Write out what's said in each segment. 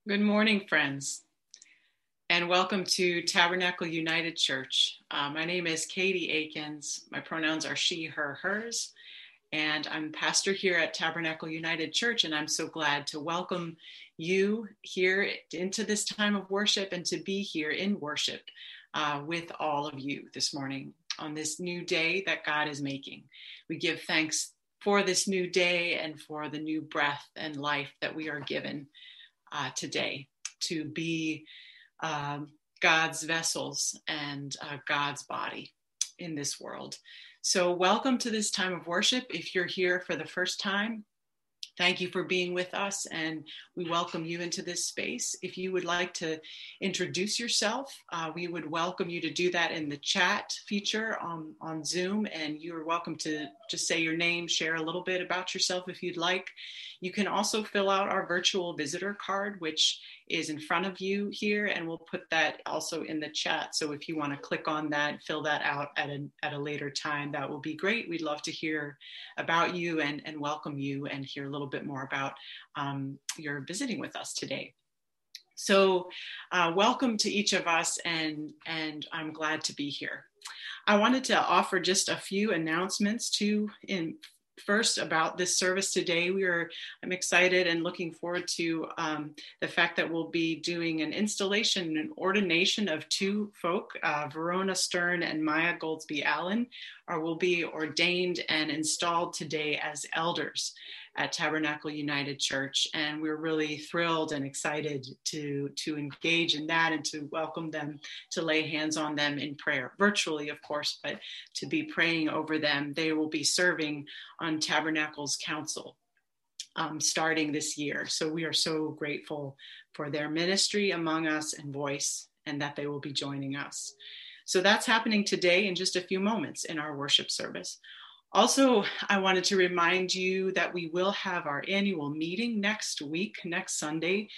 Good morning, friends, and welcome to Tabernacle United Church. My name is Katie Akins. My pronouns are she, her, hers, and I'm pastor here at Tabernacle United Church, and I'm so glad to welcome you here into this time of worship and to be here in worship with all of you this morning on this new day that God is making. We give thanks for this new day and for the new breath and life that we are given today to be God's vessels and God's body in this world. So welcome to this time of worship. If you're here for the first time, thank you for being with us, and we welcome you into this space. If you would like to introduce yourself, we would welcome you to do that in the chat feature on Zoom, and you're welcome to just say your name, share a little bit about yourself if you'd like. You can also fill out our virtual visitor card, which is in front of you here, and we'll put that also in the chat. So if you want to click on that, fill that out at a later time, that will be great. We'd love to hear about you and welcome you and hear a little bit more about your visiting with us today. So welcome to each of us, and I'm glad to be here. I wanted to offer just a few announcements first about this service today. I'm excited and looking forward to the fact that we'll be doing an installation and ordination of two folk, Verona Stern and Maya Goldsby Allen, will be ordained and installed today as elders at Tabernacle United Church. And we're really thrilled and excited to engage in that and to welcome them, to lay hands on them in prayer, virtually, of course, but to be praying over them. They will be serving on Tabernacle's council starting this year. So we are so grateful for their ministry among us and voice, and that they will be joining us. So that's happening today in just a few moments in our worship service. Also, I wanted to remind you that we will have our annual meeting next week, next Sunday.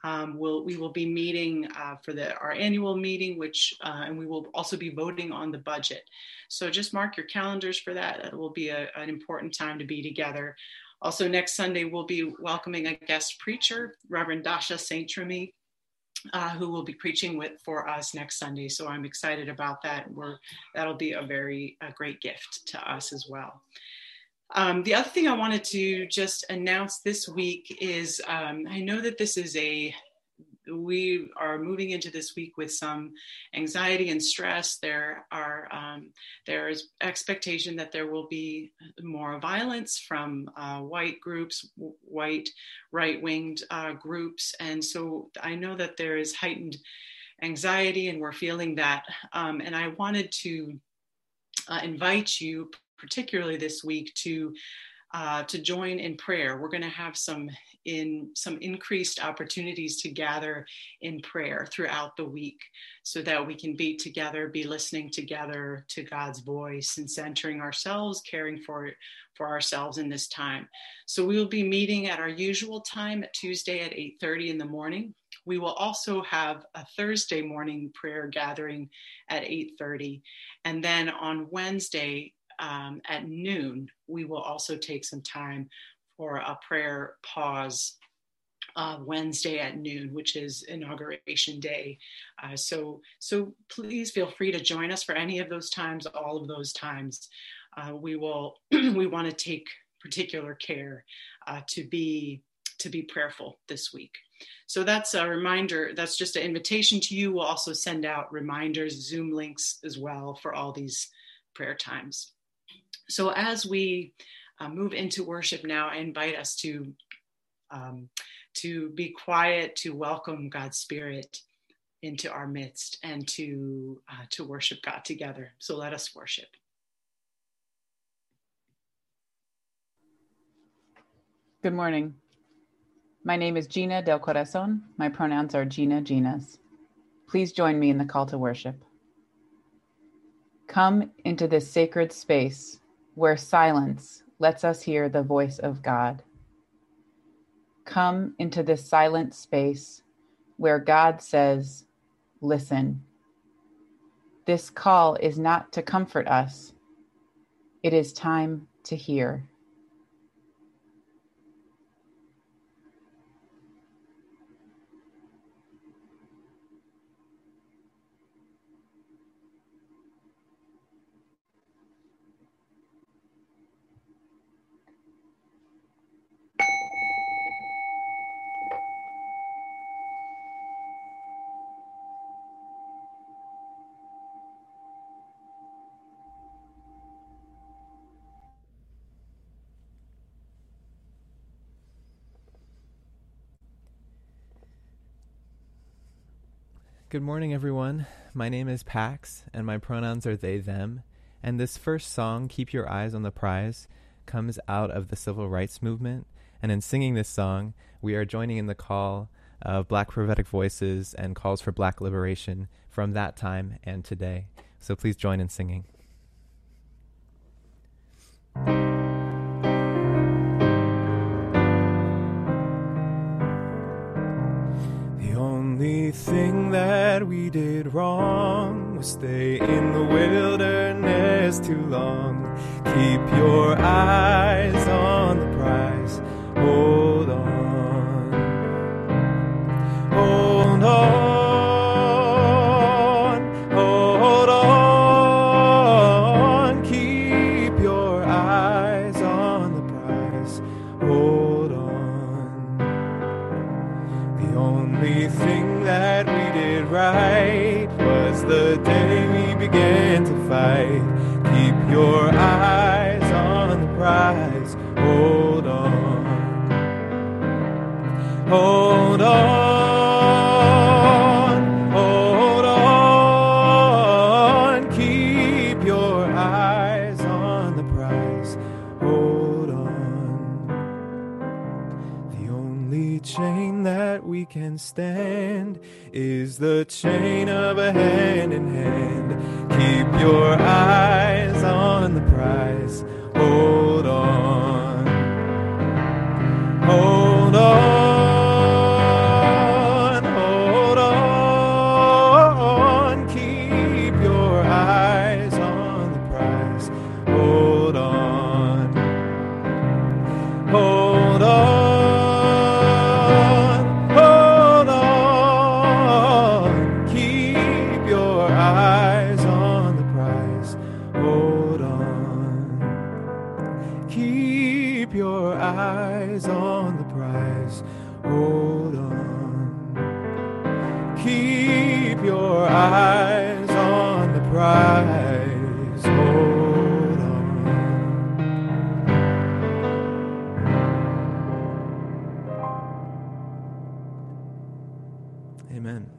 We will be meeting for our annual meeting, and we will also be voting on the budget. So just mark your calendars for that. It will be an important time to be together. Also, next Sunday, we'll be welcoming a guest preacher, Reverend Dasha St. Tremy, who will be preaching for us next Sunday. So I'm excited about that. That'll be a great gift to us as well. The other thing I wanted to just announce this week is I know that we are moving into this week with some anxiety and stress. There is expectation that there will be more violence from white groups, white right-winged groups. And so I know that there is heightened anxiety and we're feeling that. And I wanted to invite you, particularly this week, to join in prayer. We're going to have some increased opportunities to gather in prayer throughout the week so that we can be together, be listening together to God's voice and centering ourselves, caring for ourselves in this time. So we will be meeting at our usual time at Tuesday at 8:30 in the morning. We will also have a Thursday morning prayer gathering at 8:30. And then on Wednesday at noon, we will also take some time for a prayer pause Wednesday at noon, which is Inauguration Day. So please feel free to join us for any of those times, all of those times. We want to take particular care to be prayerful this week. So that's a reminder. That's just an invitation to you. We'll also send out reminders, Zoom links as well for all these prayer times. So as we move into worship now, I invite us to be quiet, to welcome God's Spirit into our midst, and to worship God together. So let us worship. Good morning. My name is Gina Del Corazon. My pronouns are Gina, Ginas. Please join me in the call to worship. Come into this sacred space where silence lets us hear the voice of God. Come into this silent space where God says, listen. This call is not to comfort us. It is time to hear. Good morning, everyone. My name is Pax, and my pronouns are they, them. And this first song, Keep Your Eyes on the Prize, comes out of the civil rights movement. And in singing this song, we are joining in the call of Black prophetic voices and calls for Black liberation from that time and today. So please join in singing. The only thing that we did wrong was stay in the wilderness too long. Keep your eyes on the prize. Hold on. Hold on. Hold on. Keep your eyes on the prize. Hold on. The only thing that we did right was the day we began to fight. Keep your eyes on the prize. Hold on. Hold on. Hold on. Keep your eyes on the prize. Hold on. The only chain that we can stand is the chain of a hand in hand. Keep your eyes on the prize. Hold on. Hold on. Hold on. Keep your eyes on the prize. Hold on. Hold on. Hold on. Keep your eyes on the prize. Hold on. Keep your eyes on the prize. Hold on. Keep your eyes on the prize. Hold on. Amen.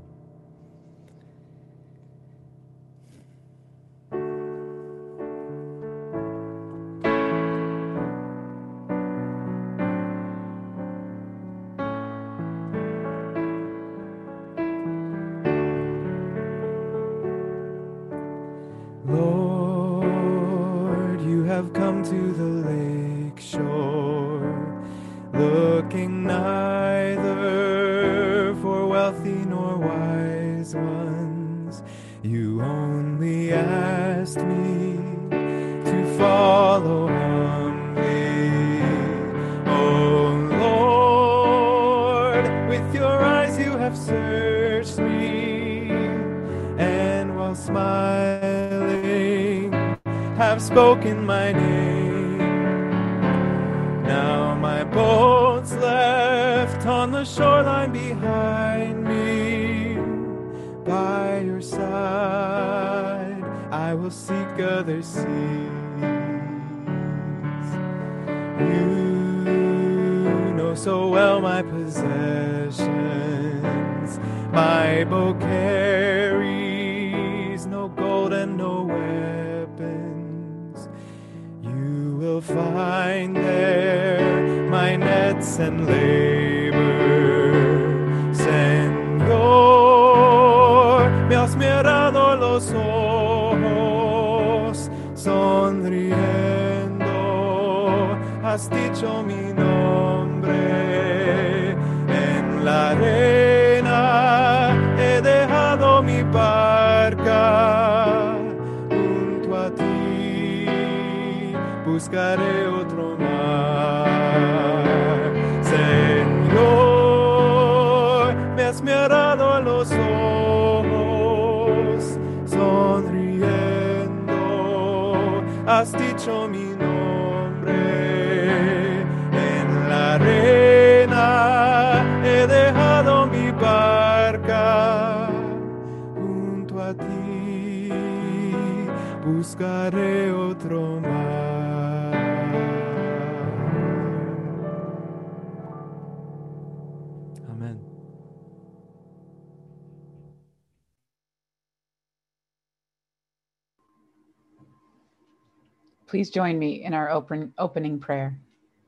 Lord, you have come to the lake shore, looking neither for wealthy nor wise ones. You only asked me to follow humbly. Oh Lord, with your eyes you have searched me, and while smiling have spoken my name. Now my boat's left on the shoreline behind me. By your side I will seek other seas. You know so well my possessions. My boat carries no gold and no weapons. You will find there my nets and labor. Señor, me has mirado los ojos, sonriendo, has dicho mi nombre. En la arena he dejado mi barca, junto a ti buscaré otro mar. Señor, me has mirado a los ojos, sonriendo, has dicho mi nombre. En la arena he dejado mi barca, junto a ti buscaré otro mar. Amen. Please join me in our opening prayer.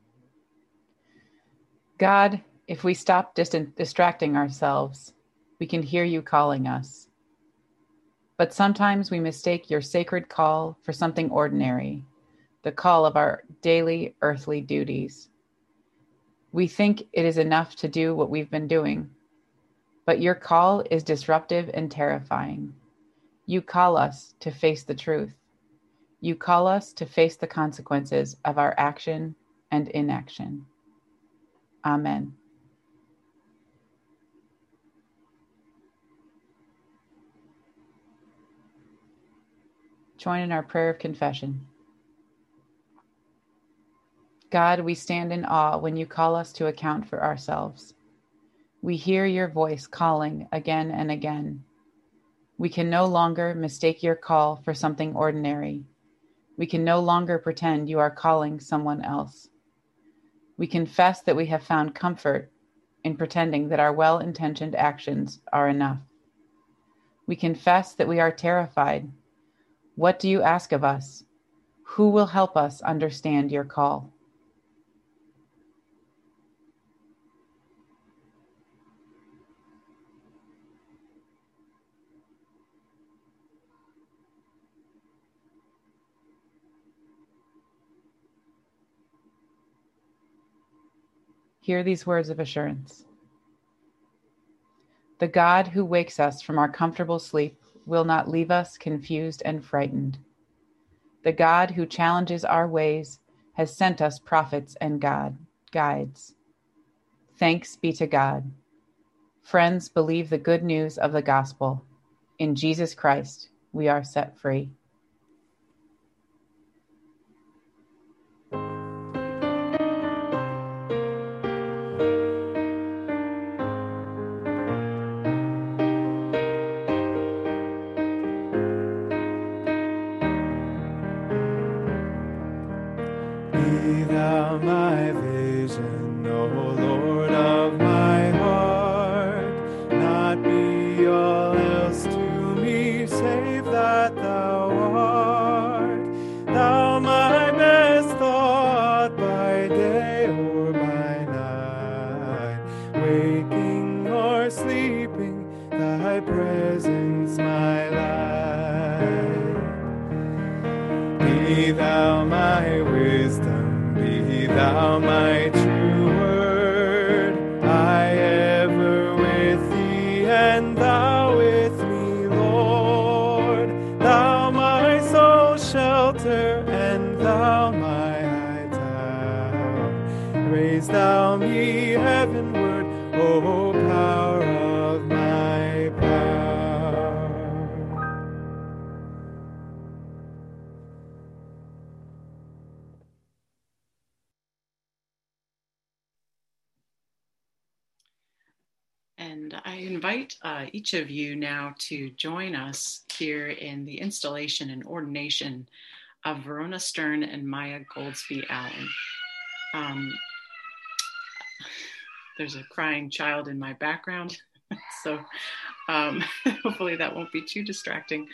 God, if we stop distracting ourselves, we can hear you calling us. But sometimes we mistake your sacred call for something ordinary, the call of our daily earthly duties. We think it is enough to do what we've been doing, but your call is disruptive and terrifying. You call us to face the truth. You call us to face the consequences of our action and inaction. Amen. Join in our prayer of confession. God, we stand in awe when you call us to account for ourselves. We hear your voice calling again and again. We can no longer mistake your call for something ordinary. We can no longer pretend you are calling someone else. We confess that we have found comfort in pretending that our well-intentioned actions are enough. We confess that we are terrified. What do you ask of us? Who will help us understand your call? Hear these words of assurance. The God who wakes us from our comfortable sleep will not leave us confused and frightened. The God who challenges our ways has sent us prophets and guides. Thanks be to God. Friends, believe the good news of the gospel. In Jesus Christ, we are set free. Be thou my vision, O Lord of my heart. Not be all else to me, save that thou art. Thou my best thought by day or by night. Waking or sleeping, thy presence my light. Be thou my wisdom, be thou my true word. I ever with thee, and thou with me, Lord. Thou my soul shelter, and thou my high tower. Raise thou me heavenward, O power of my power. And I invite each of you now to join us here in the installation and ordination of Verona Stern and Maya Goldsby Allen. There's a crying child in my background, so hopefully that won't be too distracting.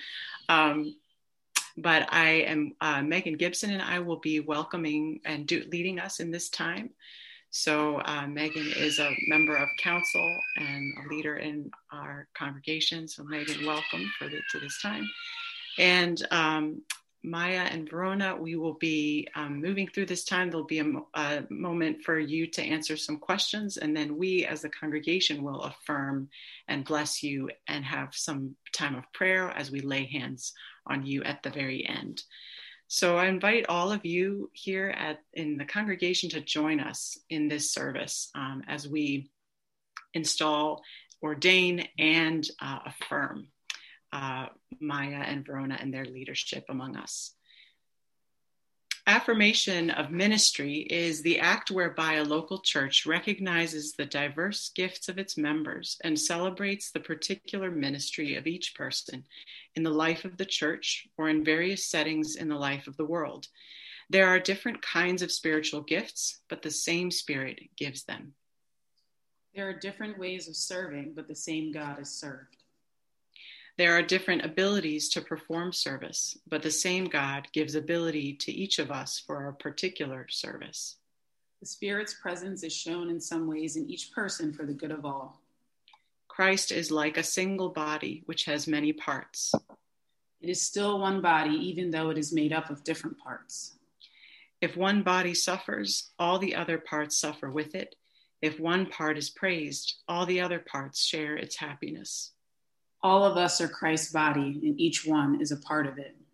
But I am Megan Gibson, and I will be welcoming and leading us in this time. So Megan is a member of council and a leader in our congregation. So Megan, welcome to this time. And Maya and Verona, we will be moving through this time. There'll be a moment for you to answer some questions, and then we as a congregation will affirm and bless you and have some time of prayer as we lay hands on you at the very end. So I invite all of you here in the congregation to join us in this service as we install, ordain, and affirm Maya and Verona and their leadership among us. Affirmation of ministry is the act whereby a local church recognizes the diverse gifts of its members and celebrates the particular ministry of each person in the life of the church or in various settings in the life of the world. There are different kinds of spiritual gifts, but the same Spirit gives them. There are different ways of serving, but the same God is served. There are different abilities to perform service, but the same God gives ability to each of us for a particular service. The Spirit's presence is shown in some ways in each person for the good of all. Christ is like a single body which has many parts. It is still one body, even though it is made up of different parts. If one body suffers, all the other parts suffer with it. If one part is praised, all the other parts share its happiness. All of us are Christ's body, and each one is a part of it.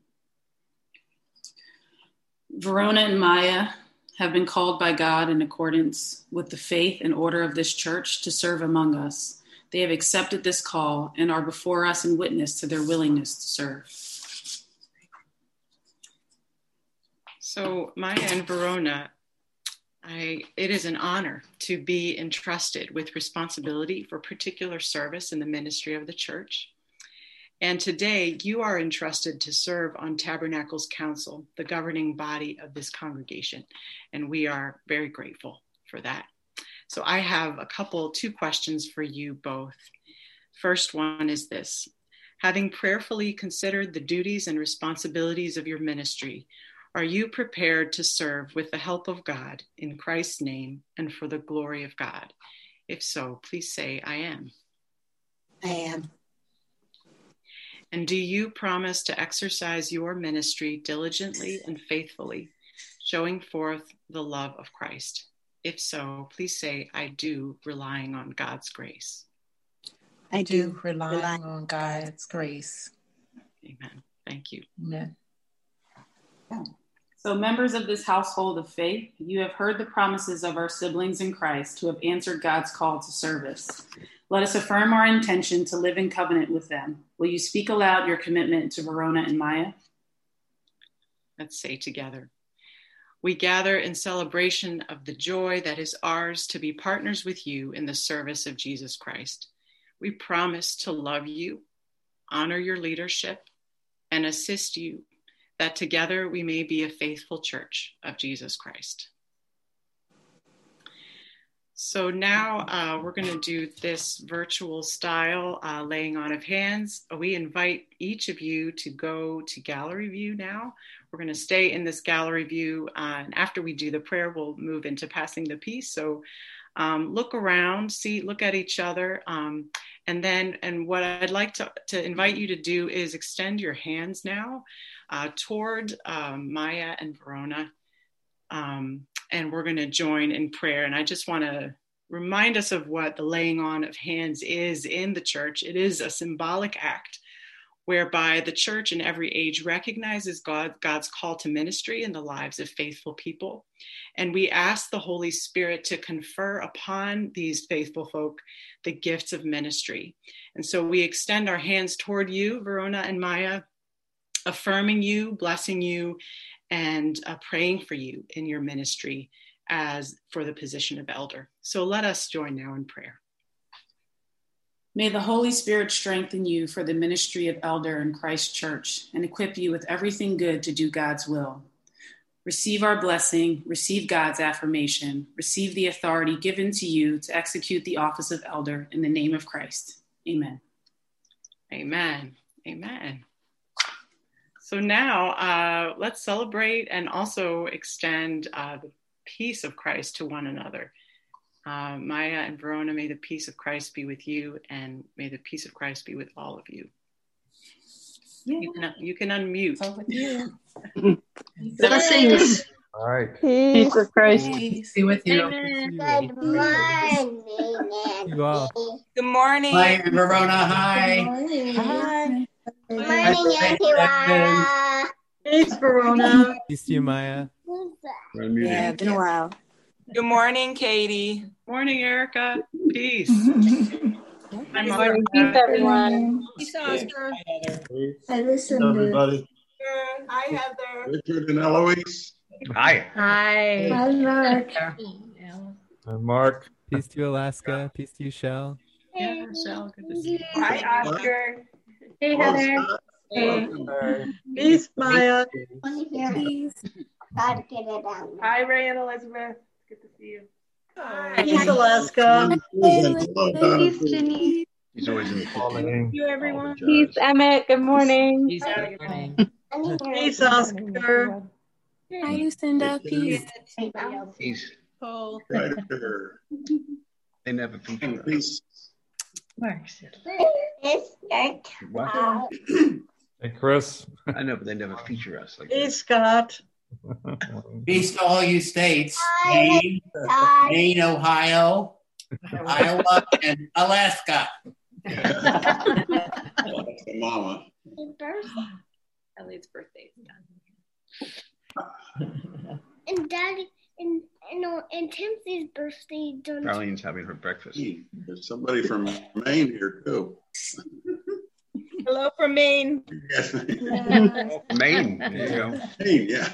Verona and Maya have been called by God in accordance with the faith and order of this church to serve among us. They have accepted this call and are before us in witness to their willingness to serve. So Maya and Verona, it is an honor to be entrusted with responsibility for particular service in the ministry of the church. And today you are entrusted to serve on Tabernacle's Council, the governing body of this congregation. And we are very grateful for that. So I have two questions for you both. First one is this: having prayerfully considered the duties and responsibilities of your ministry, are you prepared to serve with the help of God in Christ's name and for the glory of God? If so, please say, I am. I am. And do you promise to exercise your ministry diligently and faithfully, showing forth the love of Christ? If so, please say, I do, relying on God's grace. I do, relying on God's grace. Amen. Thank you. Amen. So, members of this household of faith, you have heard the promises of our siblings in Christ who have answered God's call to service. Let us affirm our intention to live in covenant with them. Will you speak aloud your commitment to Verona and Maya? Let's say together. We gather in celebration of the joy that is ours to be partners with you in the service of Jesus Christ. We promise to love you, honor your leadership, and assist you, that together we may be a faithful church of Jesus Christ. So now we're going to do this virtual style laying on of hands. We invite each of you to go to gallery view now. We're going to stay in this gallery view, and after we do the prayer, we'll move into passing the peace. So look around, look at each other, and what I'd like to invite you to do is extend your hands now toward Maya and Verona, and we're going to join in prayer. And I just want to remind us of what the laying on of hands is in the church. It is a symbolic act whereby the church in every age recognizes God's call to ministry in the lives of faithful people. And we ask the Holy Spirit to confer upon these faithful folk the gifts of ministry. And so we extend our hands toward you, Verona and Maya, affirming you, blessing you, and praying for you in your ministry as for the position of elder. So let us join now in prayer. May the Holy Spirit strengthen you for the ministry of elder in Christ Church and equip you with everything good to do God's will. Receive our blessing, receive God's affirmation, receive the authority given to you to execute the office of elder in the name of Christ. Amen. Amen. Amen. So now let's celebrate and also extend the peace of Christ to one another. Maya and Verona, may the peace of Christ be with you, and may the peace of Christ be with all of you. Yeah. You can unmute. So with you. Blessings. All right. Peace of Christ. Peace be with you. Good morning. You all. Good morning. Hi, Verona. Hi. Hi. Good morning, everyone. Peace, Verona. Peace to you, Maya. Yeah, been a while. Good morning, Katie. Morning, Erica. Peace. Good morning. Peace, everyone. Peace, Oscar. I listened. Everybody. Hi, Heather. Richard and Eloise. Hi. Hi. Hi, Mark. I'm Mark. Peace to you, Alaska. Peace to you, Shell. Yeah, Michelle, good to see you. Hi, Oscar. Hey, Heather. Hey. Peace, Maya. Peace. Hi, Ray and Elizabeth. Good to see you. Peace, Alaska. Hello, Donna. Jenny. He's always in the Morning. Thank you, everyone. Peace, Emmett. Good morning. Peace, good morning. Peace, Oscar. Hi, Lucinda. Peace. He's Cole. right there. They never feature us. What? Hey, Chris. I know, but they never feature us like Hey, that. Scott. Peace to all you states, Maine, Ohio, Iowa, and Alaska. Mama. Ellie's birthday is And Daddy and Timothy's birthday. Darlene's having her breakfast. There's somebody from Maine here too. Hello from Maine. Yes. Maine. There you go. Maine, yeah.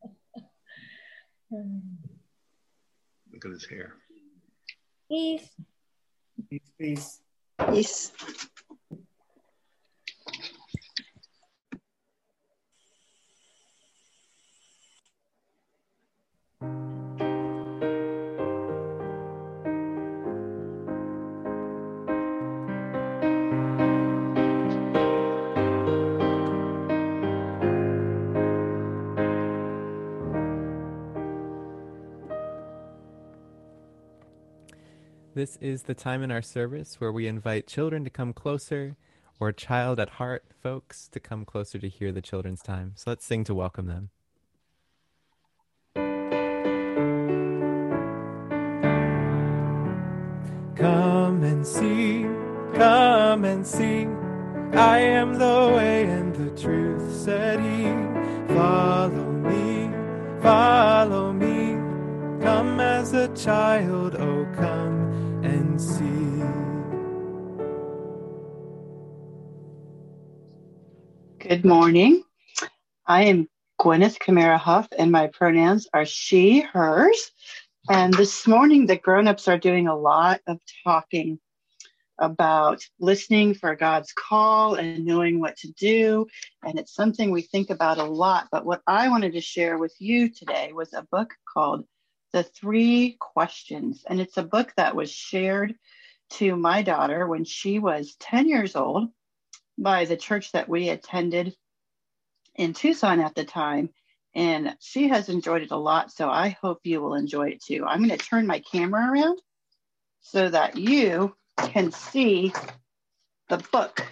Look at his hair. Peace. Peace. Peace. This is the time in our service where we invite children to come closer, or child at heart folks to come closer to hear the children's time. So let's sing to welcome them. Come and see, I am the way and the truth, said he. Follow me, come as a child, oh come and see. Good morning. I am Gwyneth Camara Huff, and my pronouns are she, hers. And this morning, the grown-ups are doing a lot of talking about listening for God's call and knowing what to do. And it's something we think about a lot. But what I wanted to share with you today was a book called The 3 Questions. And it's a book that was shared to my daughter when she was 10 years old by the church that we attended in Tucson at the time. And she has enjoyed it a lot. So I hope you will enjoy it too. I'm going to turn my camera around so that you can see the book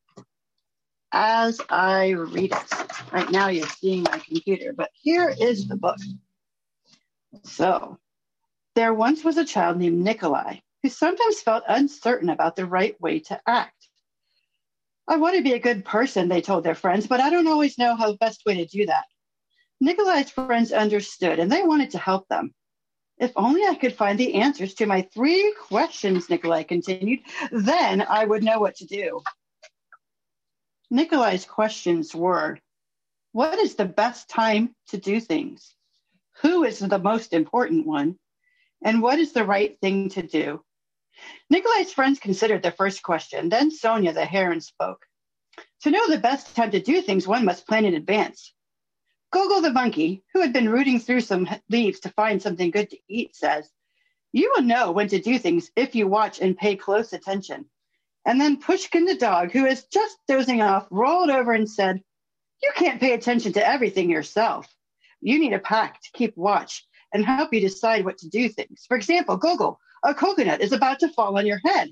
as I read it. Right now you're seeing my computer, but here is the book. So, there once was a child named Nikolai who sometimes felt uncertain about the right way to act. I want to be a good person, they told their friends, but I don't always know how the best way to do that. Nikolai's friends understood and they wanted to help them. If only I could find the answers to my 3 questions, Nikolai continued, then I would know what to do. Nikolai's questions were, what is the best time to do things? Who is the most important one? And what is the right thing to do? Nikolai's friends considered the first question. Then Sonia, the heron, spoke. To know the best time to do things, one must plan in advance. Gogo the monkey, who had been rooting through some leaves to find something good to eat, says, you will know when to do things if you watch and pay close attention. And then Pushkin the dog, who is just dozing off, rolled over and said, you can't pay attention to everything yourself. You need a pack to keep watch and help you decide what to do things. For example, Gogo, a coconut is about to fall on your head.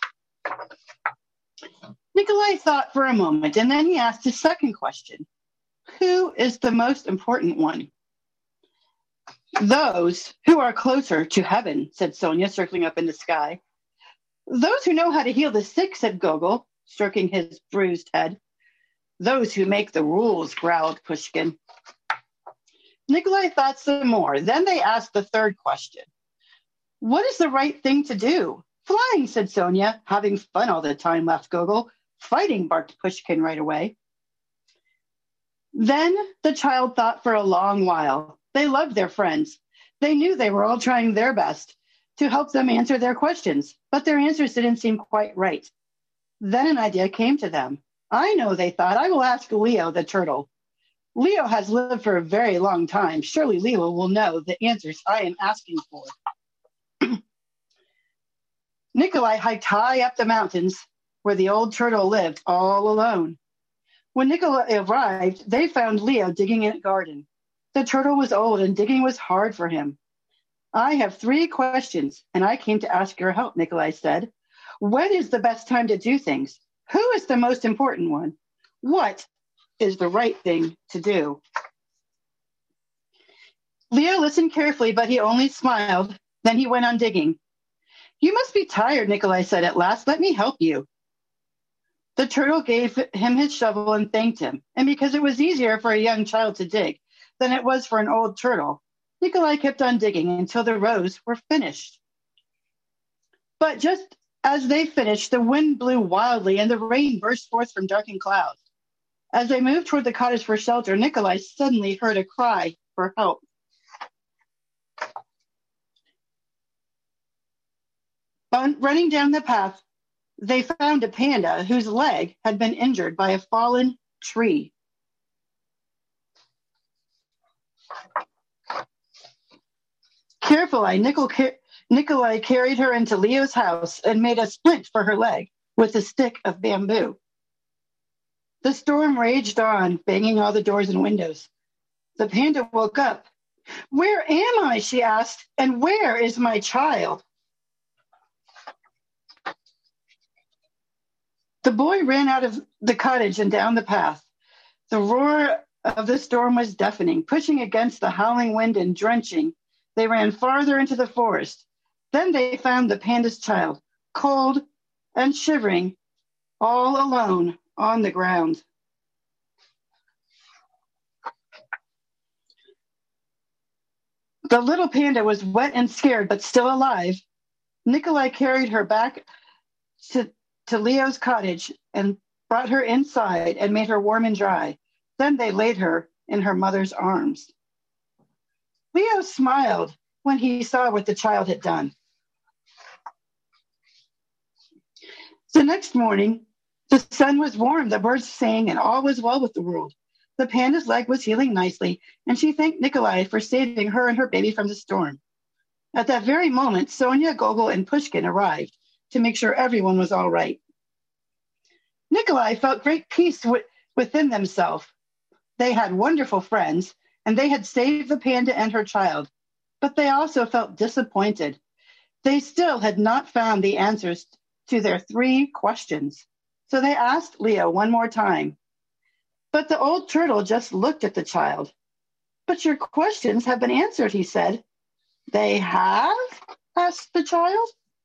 Nikolai thought for a moment, and then he asked his second question. Who is the most important one? Those who are closer to heaven, said Sonia, circling up in the sky. Those who know how to heal the sick, said Gogol, stroking his bruised head. Those who make the rules, growled Pushkin. Nikolai thought some more. Then they asked the third question. What is the right thing to do? Flying, said Sonia. Having fun all the time, laughed Gogol. Fighting, barked Pushkin right away. Then the child thought for a long while. They loved their friends. They knew they were all trying their best to help them answer their questions, but their answers didn't seem quite right. Then an idea came to them. I know, they thought, I will ask Leo the turtle. Leo has lived for a very long time. Surely Leo will know the answers I am asking for. Nikolai hiked high up the mountains where the old turtle lived all alone. When Nikolai arrived, they found Leo digging in a garden. The turtle was old and digging was hard for him. I have 3 questions, and I came to ask your help, Nikolai said. When is the best time to do things? Who is the most important one? What is the right thing to do? Leo listened carefully, but he only smiled. Then he went on digging. You must be tired, Nikolai said at last. Let me help you. The turtle gave him his shovel and thanked him. And because it was easier for a young child to dig than it was for an old turtle, Nikolai kept on digging until the rows were finished. But just as they finished, the wind blew wildly and the rain burst forth from darkened clouds. As they moved toward the cottage for shelter, Nikolai suddenly heard a cry for help. Running down the path, they found a panda whose leg had been injured by a fallen tree. Carefully, Nikolai carried her into Leo's house and made a splint for her leg with a stick of bamboo. The storm raged on, banging all the doors and windows. The panda woke up. Where am I? She asked. And where is my child? The boy ran out of the cottage and down the path. The roar of the storm was deafening, pushing against the howling wind and drenching. They ran farther into the forest. Then they found the panda's child, cold and shivering, all alone on the ground. The little panda was wet and scared, but still alive. Nikolai carried her back to Leo's cottage and brought her inside and made her warm and dry. Then they laid her in her mother's arms. Leo smiled when he saw what the child had done. The next morning, the sun was warm, the birds sang, and all was well with the world. The panda's leg was healing nicely, and she thanked Nikolai for saving her and her baby from the storm. At that very moment, Sonia, Gogol, and Pushkin arrived to make sure everyone was all right. Nikolai felt great peace within themselves. They had wonderful friends, and they had saved the panda and her child, but they also felt disappointed. They still had not found the answers to their 3 questions, so they asked Leo one more time. But the old turtle just looked at the child. But your questions have been answered, he said. They have? Asked the child.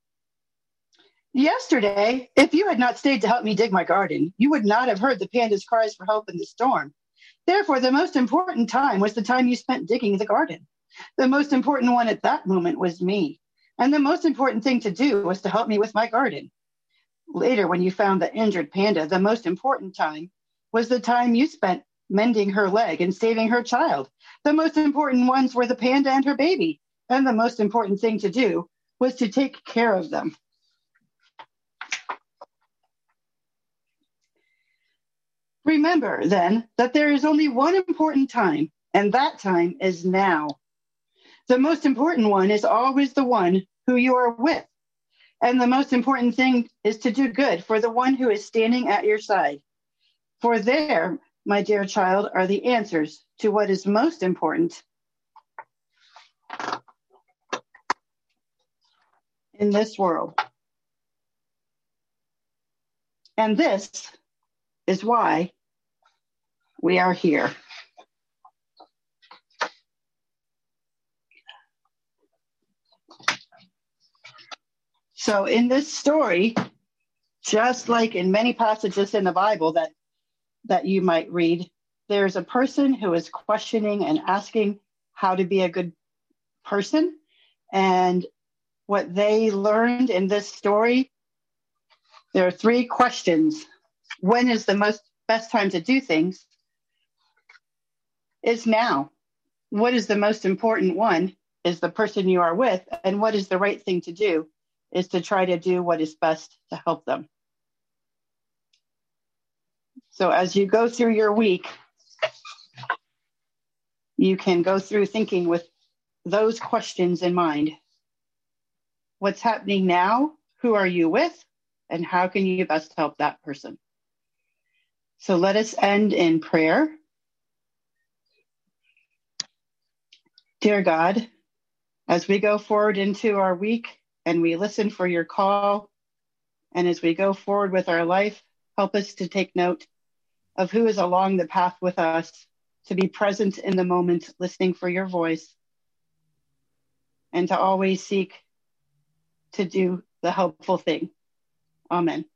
Yesterday, if you had not stayed to help me dig my garden, you would not have heard the panda's cries for help in the storm. Therefore, the most important time was the time you spent digging the garden. The most important one at that moment was me. And the most important thing to do was to help me with my garden. Later, when you found the injured panda, the most important time was the time you spent mending her leg and saving her child. The most important ones were the panda and her baby. And the most important thing to do was to take care of them. Remember, then, that there is only one important time, and that time is now. The most important one is always the one who you are with. And the most important thing is to do good for the one who is standing at your side. For there, my dear child, are the answers to what is most important in this world. And this is why we are here. So in this story, just like in many passages in the Bible that you might read, there's a person who is questioning and asking how to be a good person. And what they learned in this story, there are 3 questions. When is the best time to do things? Is now. What is the most important one? Is the person you are with. And what is the right thing to do? Is to try to do what is best to help them. So as you go through your week, you can go through thinking with those questions in mind. What's happening now? Who are you with? and how can you best help that person? So let us end in prayer. Dear God, as we go forward into our week and we listen for your call, and as we go forward with our life, help us to take note of who is along the path with us, to be present in the moment, listening for your voice, and to always seek to do the helpful thing. Amen.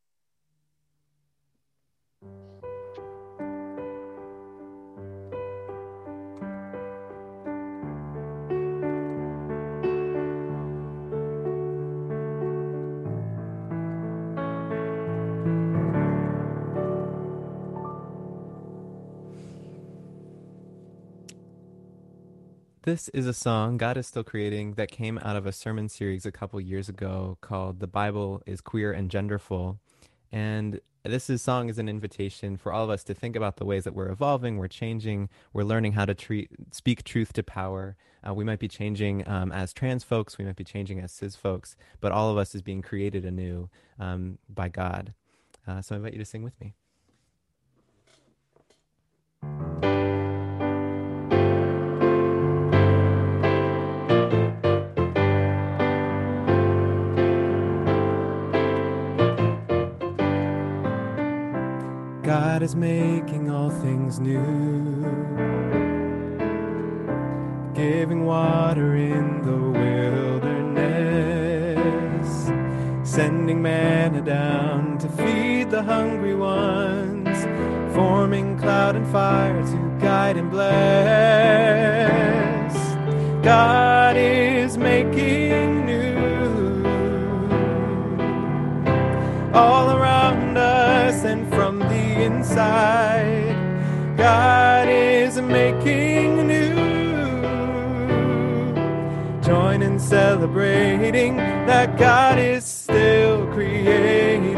This is a song God is Still Creating that came out of a sermon series a couple years ago called The Bible is Queer and Genderful. And this song is an invitation for all of us to think about the ways that we're evolving, we're changing, we're learning how to speak truth to power. We might be changing as trans folks, we might be changing as cis folks, but all of us is being created anew by God. So I invite you to sing with me. God is making all things new, giving water in the wilderness, sending manna down to feed the hungry ones, forming cloud and fire to guide and bless. God is making new all around us and from the inside. God is making new. Join in celebrating that God is still creating.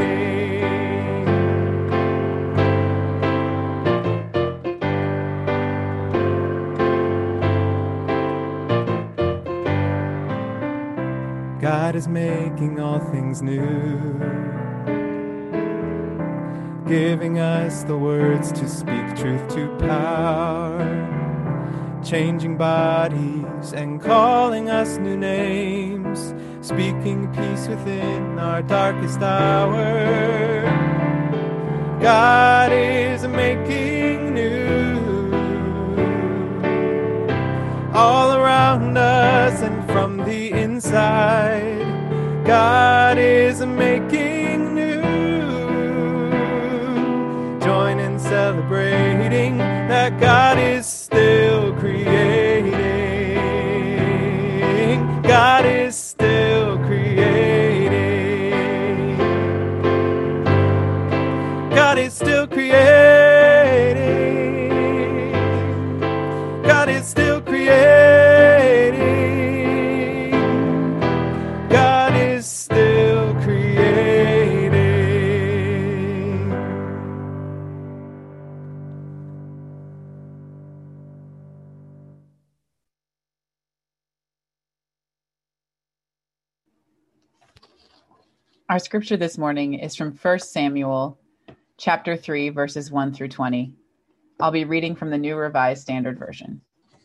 God is making all things new, giving us the words to speak truth to power, changing bodies and calling us new names, speaking peace within our darkest hour. God is making new all around us and from the inside. God is making new. Join in celebrating that God is still creating. God is still creating. God is still creating. God is still creating. God is still creating. Our scripture this morning is from 1 Samuel chapter 3, verses 1 through 20. I'll be reading from the New Revised Standard Version.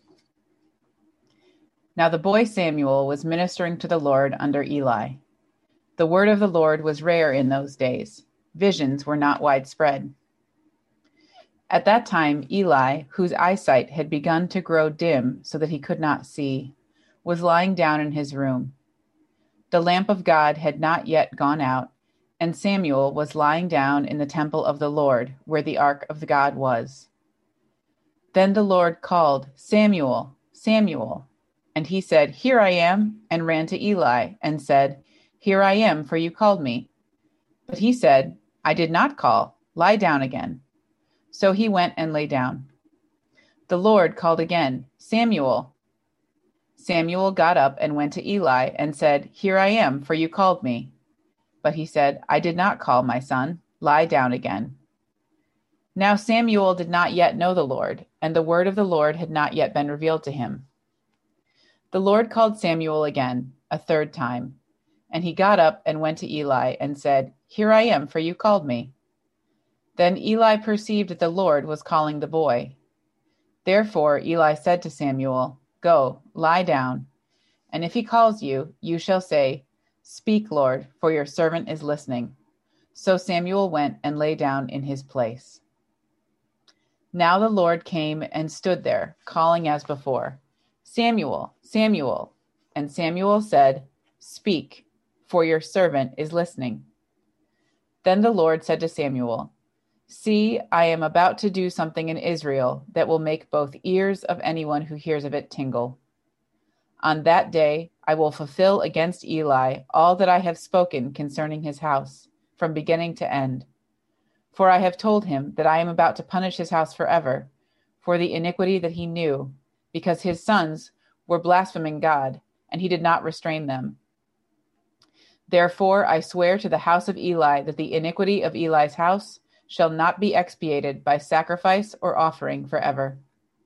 Now the boy Samuel was ministering to the Lord under Eli. The word of the Lord was rare in those days. Visions were not widespread. At that time, Eli, whose eyesight had begun to grow dim so that he could not see, was lying down in his room. The lamp of God had not yet gone out, and Samuel was lying down in the temple of the Lord, where the ark of God was. Then the Lord called, "Samuel, Samuel." And he said, "Here I am," and ran to Eli and said, "Here I am, for you called me." But he said, "I did not call. Lie down again." So he went and lay down. The Lord called again, "Samuel." Samuel got up and went to Eli and said, "Here I am, for you called me." But he said, "I did not call, my son. Lie down again." Now Samuel did not yet know the Lord, and the word of the Lord had not yet been revealed to him. The Lord called Samuel again, a third time, And he got up and went to Eli and said, "Here I am, for you called me." Then Eli perceived that the Lord was calling the boy. Therefore Eli said to Samuel, "Go, lie down. And if he calls you, you shall say, 'Speak, Lord, for your servant is listening.'" So Samuel went and lay down in his place. Now the Lord came and stood there, calling as before, "Samuel, Samuel." And Samuel said, "Speak, for your servant is listening." Then the Lord said to Samuel, "See, I am about to do something in Israel that will make both ears of anyone who hears of it tingle. On that day I will fulfill against Eli all that I have spoken concerning his house, from beginning to end. For I have told him that I am about to punish his house forever for the iniquity that he knew, because his sons were blaspheming God, and he did not restrain them. Therefore I swear to the house of Eli that the iniquity of Eli's house shall not be expiated by sacrifice or offering forever."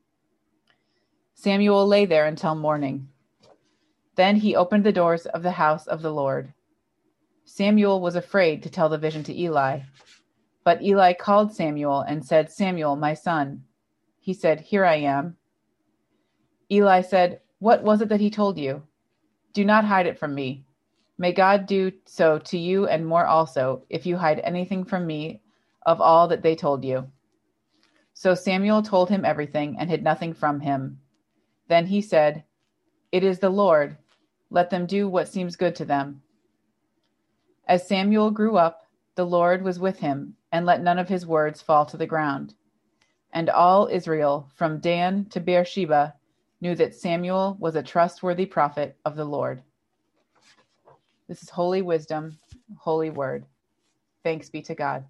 Samuel lay there until morning. Then he opened the doors of the house of the Lord. Samuel was afraid to tell the vision to Eli. But Eli called Samuel and said, "Samuel, my son." He said, "Here I am." Eli said, "What was it that he told you? Do not hide it from me. May God do so to you and more also, if you hide anything from me of all that they told you." So Samuel told him everything and hid nothing from him. Then he said, "It is the Lord. Let them do what seems good to them." As Samuel grew up, the Lord was with him and let none of his words fall to the ground. And all Israel, from Dan to Beersheba, knew that Samuel was a trustworthy prophet of the Lord. This is holy wisdom, holy word. Thanks be to God.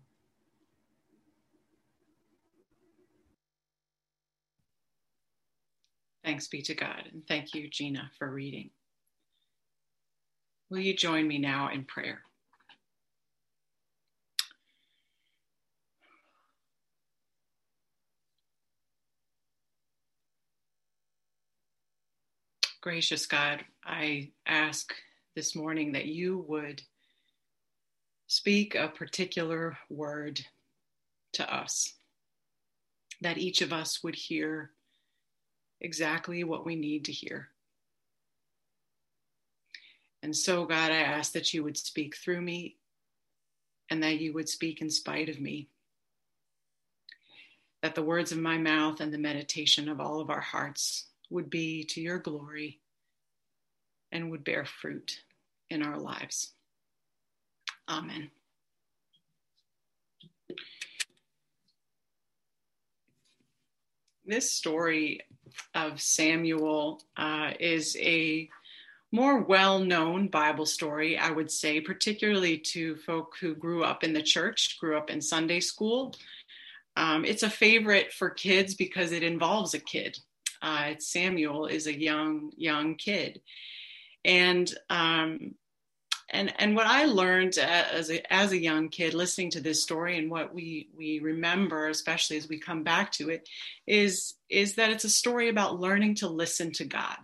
Thanks be to God. And thank you, Gina, for reading. Will you join me now in prayer? Gracious God, I ask this morning that you would speak a particular word to us, that each of us would hear exactly what we need to hear. And so, God, I ask that you would speak through me and that you would speak in spite of me, that the words of my mouth and the meditation of all of our hearts would be to your glory and would bear fruit in our lives. Amen. This story of Samuel is a more well-known Bible story, I would say, particularly to folk who grew up in the church, grew up in Sunday school. It's a favorite for kids because it involves a kid. Samuel is a young kid. And what I learned as a young kid listening to this story, and what we remember, especially as we come back to it, is that it's a story about learning to listen to God.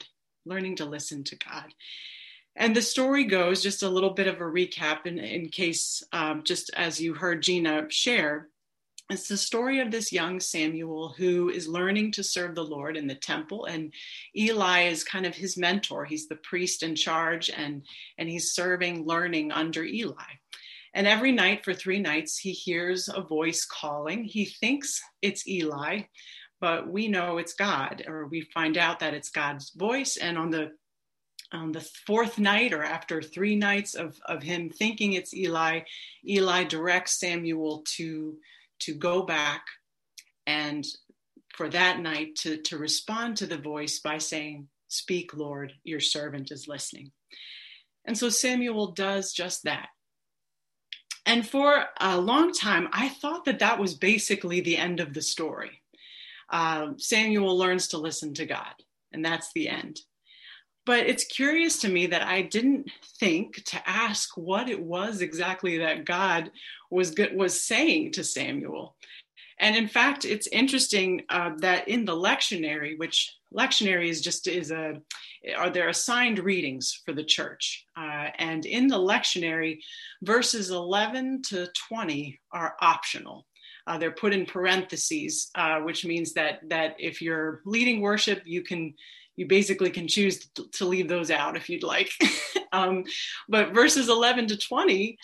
And the story goes, just a little bit of a recap in case, just as you heard Gina share, it's the story of this young Samuel who is learning to serve the Lord in the temple, and Eli is kind of his mentor. He's the priest in charge, and he's learning under Eli. And every night for 3 nights, he hears a voice calling. He thinks it's Eli, but we know it's God, or we find out that it's God's voice. And on the 4th night, or after 3 nights of him thinking it's Eli, Eli directs Samuel to go back and for that night to respond to the voice by saying, "Speak, Lord, your servant is listening." And so Samuel does just that. And for a long time, I thought that was basically the end of the story. Samuel learns to listen to God, and that's the end. But it's curious to me that I didn't think to ask what it was exactly that God was saying to Samuel. And in fact, it's interesting that in the lectionary, which lectionary are there assigned readings for the church. And in the lectionary, verses 11 to 20 are optional. They're put in parentheses, which means that if you're leading worship, you basically can choose to leave those out if you'd like. But verses 11 to 20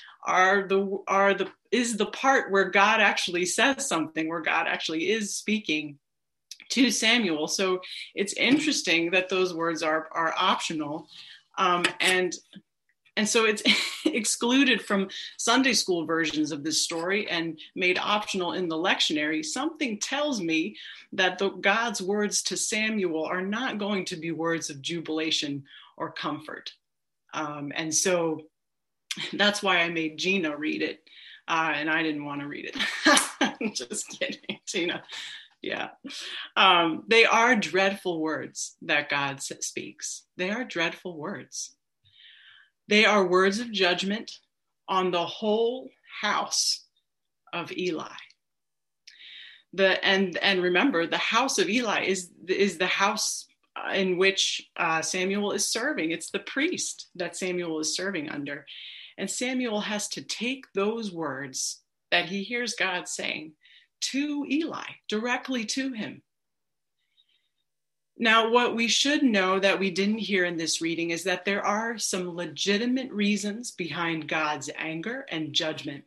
is the part where God actually says something, where God actually is speaking to Samuel. So it's interesting that those words are optional. And so it's excluded from Sunday school versions of this story and made optional in the lectionary. Something tells me that God's words to Samuel are not going to be words of jubilation or comfort. And so that's why I made Gina read it. And I didn't want to read it. Just kidding, Gina. Yeah. They are dreadful words that God speaks. They are dreadful words. They are words of judgment on the whole house of Eli. And remember, the house of Eli is the house in which Samuel is serving. It's the priest that Samuel is serving under. And Samuel has to take those words that he hears God saying to Eli, directly to him. Now, what we should know that we didn't hear in this reading is that there are some legitimate reasons behind God's anger and judgment.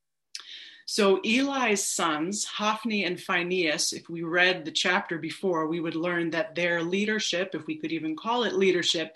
So Eli's sons, Hophni and Phinehas, if we read the chapter before, we would learn that their leadership, if we could even call it leadership,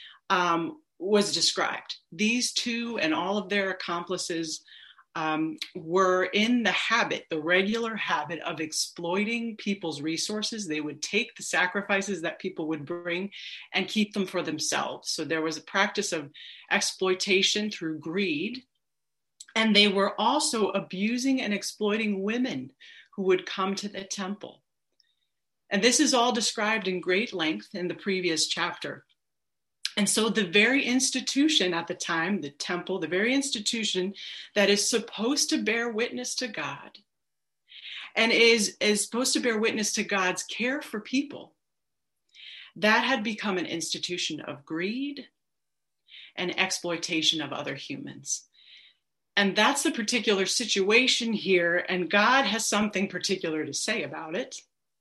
was described. These two and all of their accomplices were in the regular habit of exploiting people's resources. They would take the sacrifices that people would bring and keep them for themselves. So there was a practice of exploitation through greed. And they were also abusing and exploiting women who would come to the temple. And this is all described in great length in the previous chapter. And so the very institution at the time, the temple, the very institution that is supposed to bear witness to God and is supposed to bear witness to God's care for people, that had become an institution of greed and exploitation of other humans. And that's the particular situation here, and God has something particular to say about it.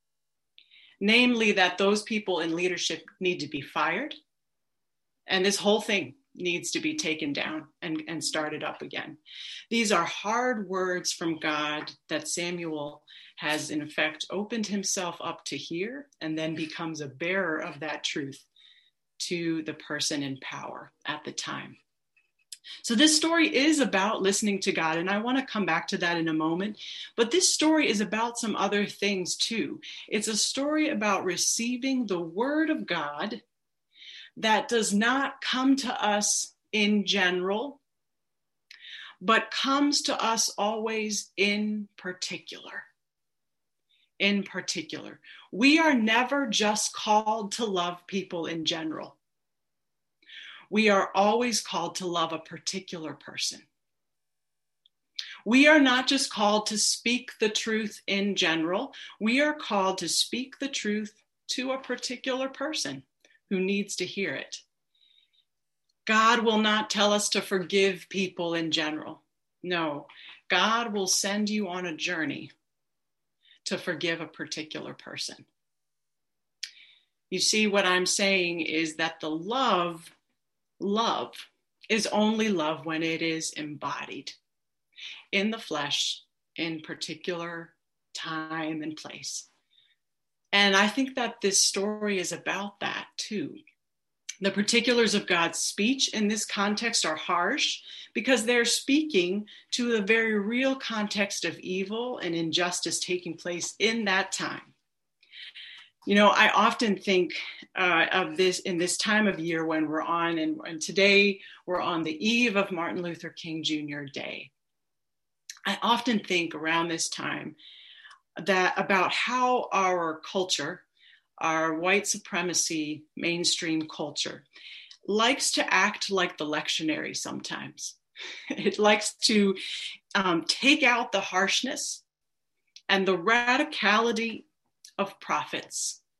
Namely, that those people in leadership need to be fired, and this whole thing needs to be taken down and started up again. These are hard words from God that Samuel has, in effect, opened himself up to hear, and then becomes a bearer of that truth to the person in power at the time. So this story is about listening to God, and I want to come back to that in a moment. But this story is about some other things too. It's a story about receiving the word of God that does not come to us in general, but comes to us always in particular. In particular. We are never just called to love people in general. We are always called to love a particular person. We are not just called to speak the truth in general. We are called to speak the truth to a particular person who needs to hear it. God will not tell us to forgive people in general. No, God will send you on a journey to forgive a particular person. You see, what I'm saying is that the love is only love when it is embodied in the flesh, in particular time and place. And I think that this story is about that too. The particulars of God's speech in this context are harsh because they're speaking to a very real context of evil and injustice taking place in that time. You know, I often think of this in this time of year when we're on, and today we're on the eve of Martin Luther King Jr. Day. I often think around this time about how our culture, our white supremacy mainstream culture, likes to act like the lectionary sometimes. It likes to take out the harshness and the radicality of prophets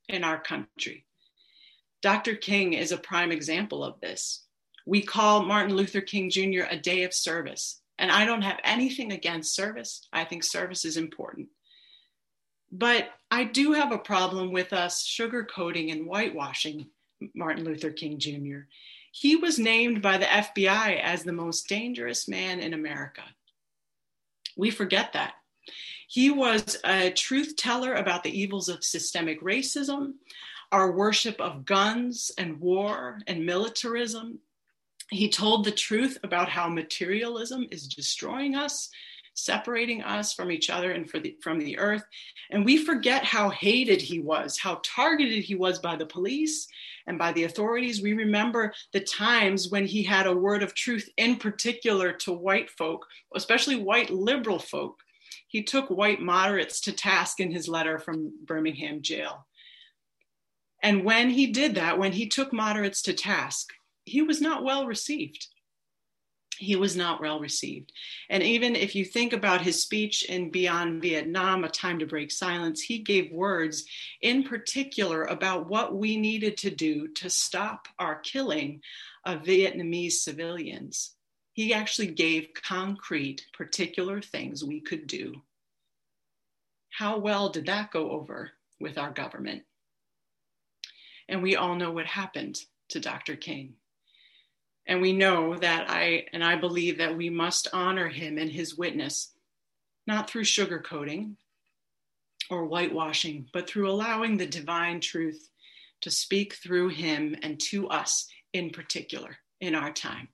in our country. Dr. King is a prime example of this. We call Martin Luther King Jr. a day of service. And I don't have anything against service. I think service is important. But I do have a problem with us sugarcoating and whitewashing Martin Luther King Jr. He was named by the FBI as the most dangerous man in America. We forget that. He was a truth teller about the evils of systemic racism, our worship of guns and war and militarism. He told the truth about how materialism is destroying us, separating us from each other and from the earth. And we forget how hated he was, how targeted he was by the police and by the authorities. We remember the times when he had a word of truth, in particular to white folk, especially white liberal folk. He took white moderates to task in his letter from Birmingham jail. And when he did that, when he took moderates to task, he was not well received. He was not well received. And even if you think about his speech in Beyond Vietnam, A Time to Break Silence, he gave words in particular about what we needed to do to stop our killing of Vietnamese civilians. He actually gave concrete, particular things we could do. How well did that go over with our government? And we all know what happened to Dr. King. And we know that I believe that we must honor him and his witness, not through sugarcoating or whitewashing, but through allowing the divine truth to speak through him and to us in particular in our time.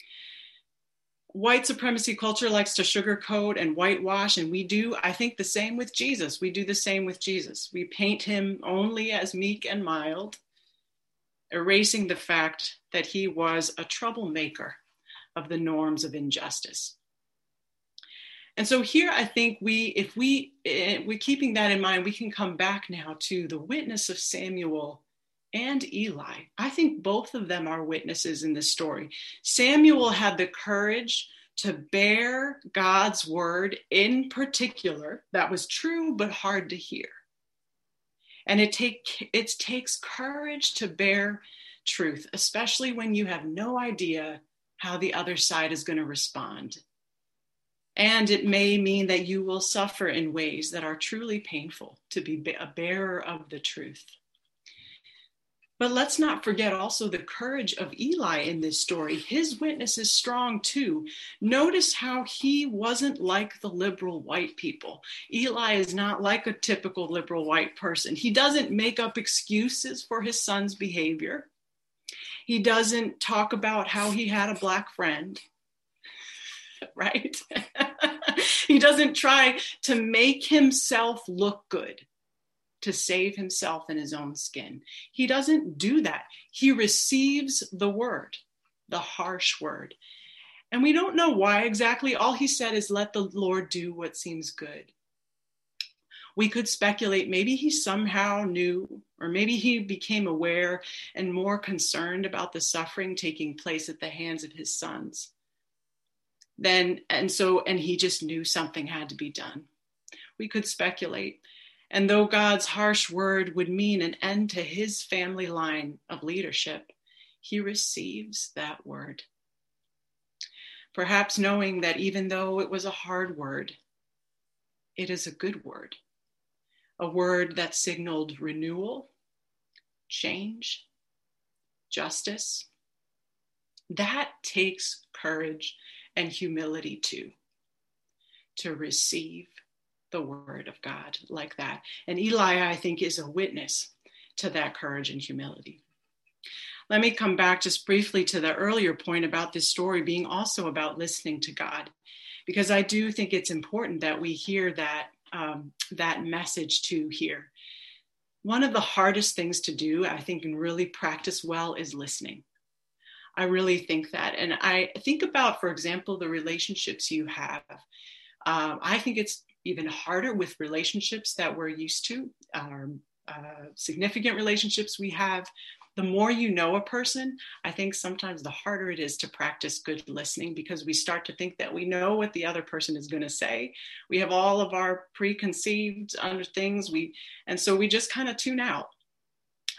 White supremacy culture likes to sugarcoat and whitewash, and we do, I think, the same with Jesus. We do the same with Jesus. We paint him only as meek and mild, erasing the fact that he was a troublemaker of the norms of injustice. And so here, I think if we're keeping that in mind, we can come back now to the witness of Samuel and Eli. I think both of them are witnesses in this story. Samuel had the courage to bear God's word in particular that was true but hard to hear. And it takes courage to bear truth, especially when you have no idea how the other side is going to respond. And it may mean that you will suffer in ways that are truly painful to be a bearer of the truth. But let's not forget also the courage of Eli in this story. His witness is strong too. Notice how he wasn't like the liberal white people. Eli is not like a typical liberal white person. He doesn't make up excuses for his son's behavior. He doesn't talk about how he had a black friend, right? He doesn't try to make himself look good, to save himself in his own skin. He doesn't do that. He receives the word, the harsh word. And we don't know why exactly. All he said is, let the Lord do what seems good. We could speculate, maybe he somehow knew, or maybe he became aware and more concerned about the suffering taking place at the hands of his sons. And he just knew something had to be done. We could speculate. And though God's harsh word would mean an end to his family line of leadership, he receives that word. Perhaps knowing that even though it was a hard word, it is a good word, a word that signaled renewal, change, justice. That takes courage and humility too, to receive the word of God like that. And Eli, I think, is a witness to that courage and humility. Let me come back just briefly to the earlier point about this story being also about listening to God, because I do think it's important that we hear that message too here. One of the hardest things to do, I think, and really practice well is listening. I really think that. And I think about, for example, the relationships you have. I think it's even harder with relationships that we're used to, significant relationships we have. The more you know a person, I think sometimes the harder it is to practice good listening, because we start to think that we know what the other person is going to say. We have all of our preconceived things, and so we just kind of tune out.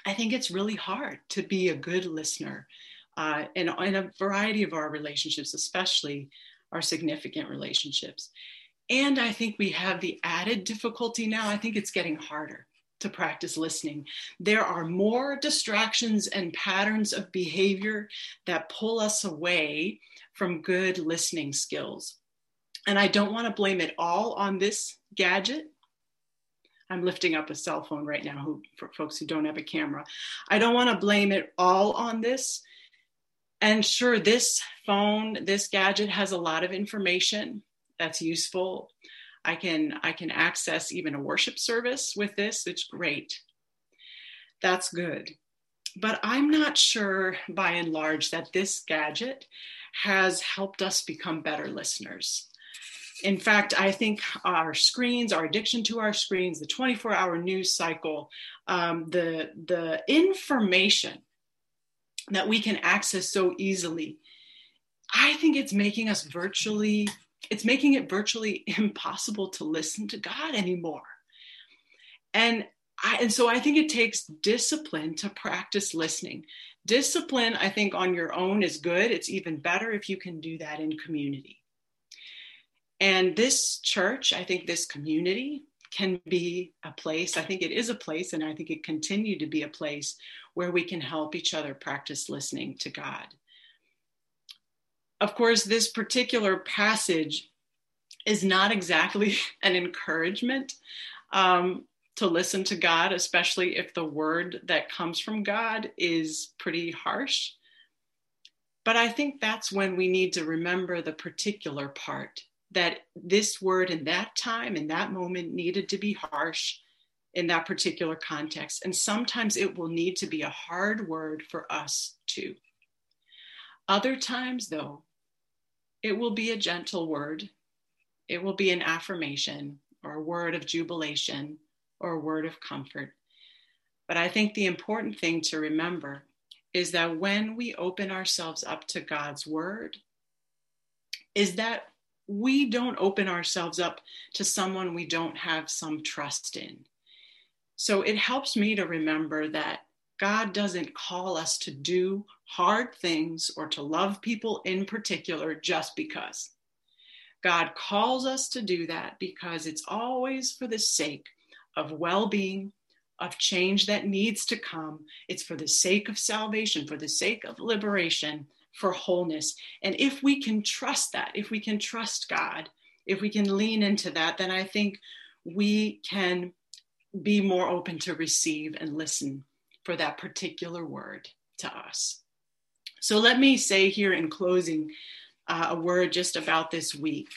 I think it's really hard to be a good listener in a variety of our relationships, especially our significant relationships. And I think we have the added difficulty now. I think it's getting harder to practice listening. There are more distractions and patterns of behavior that pull us away from good listening skills. And I don't want to blame it all on this gadget. I'm lifting up a cell phone right now for folks who don't have a camera. I don't want to blame it all on this. And sure, this phone, this gadget has a lot of information that's useful. I can access even a worship service with this. It's great. That's good. But I'm not sure by and large that this gadget has helped us become better listeners. In fact, I think our screens, our addiction to our screens, the 24-hour news cycle, the information that we can access so easily, I think it's making it virtually impossible to listen to God anymore. And so I think it takes discipline to practice listening. Discipline, I think, on your own is good. It's even better if you can do that in community. And this church, I think this community can be a place, I think it is a place, and I think it continue to be a place where we can help each other practice listening to God. Of course, this particular passage is not exactly an encouragement to listen to God, especially if the word that comes from God is pretty harsh. But I think that's when we need to remember the particular part, that this word in that time, in that moment, needed to be harsh in that particular context. And sometimes it will need to be a hard word for us too. Other times, though, it will be a gentle word. It will be an affirmation or a word of jubilation or a word of comfort. But I think the important thing to remember is that when we open ourselves up to God's word, is that we don't open ourselves up to someone we don't have some trust in. So it helps me to remember that God doesn't call us to do hard things or to love people in particular just because. God calls us to do that because it's always for the sake of well-being, of change that needs to come. It's for the sake of salvation, for the sake of liberation, for wholeness. And if we can trust that, if we can trust God, if we can lean into that, then I think we can be more open to receive and listen for that particular word to us. So let me say here in closing a word just about this week.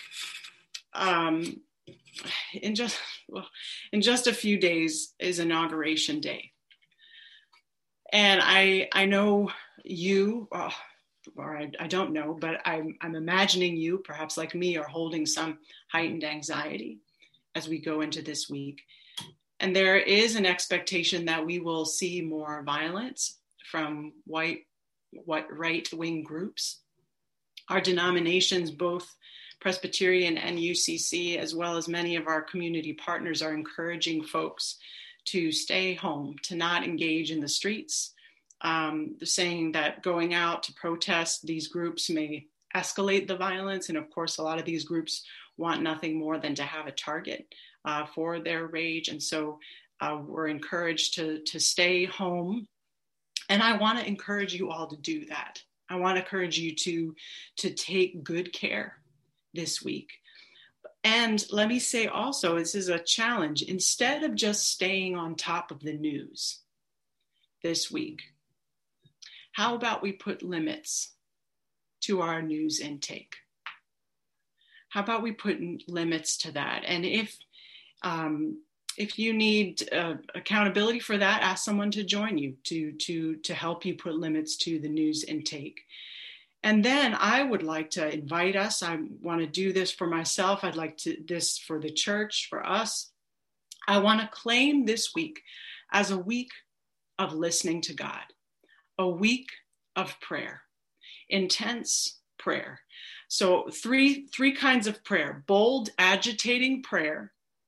In just a few days is Inauguration Day. And I know you, or I don't know, but I'm imagining you, perhaps like me, are holding some heightened anxiety as we go into this week. And there is an expectation that we will see more violence from right-wing groups. Our denominations, both Presbyterian and UCC, as well as many of our community partners, are encouraging folks to stay home, to not engage in the streets. They're saying that going out to protest these groups may escalate the violence. And of course, a lot of these groups want nothing more than to have a target for their rage. And so we're encouraged to stay home. And I want to encourage you all to do that. I want to encourage you to take good care this week. And let me say also, this is a challenge. Instead of just staying on top of the news this week, how about we put limits to our news intake? How about we put limits to that? And if you need accountability for that, ask someone to join you to help you put limits to the news intake. And then I would like to invite us. I want to do this for myself. I'd like to this for the church, for us. I want to claim this week as a week of listening to God, a week of prayer, intense prayer. So three kinds of prayer: bold, agitating prayer,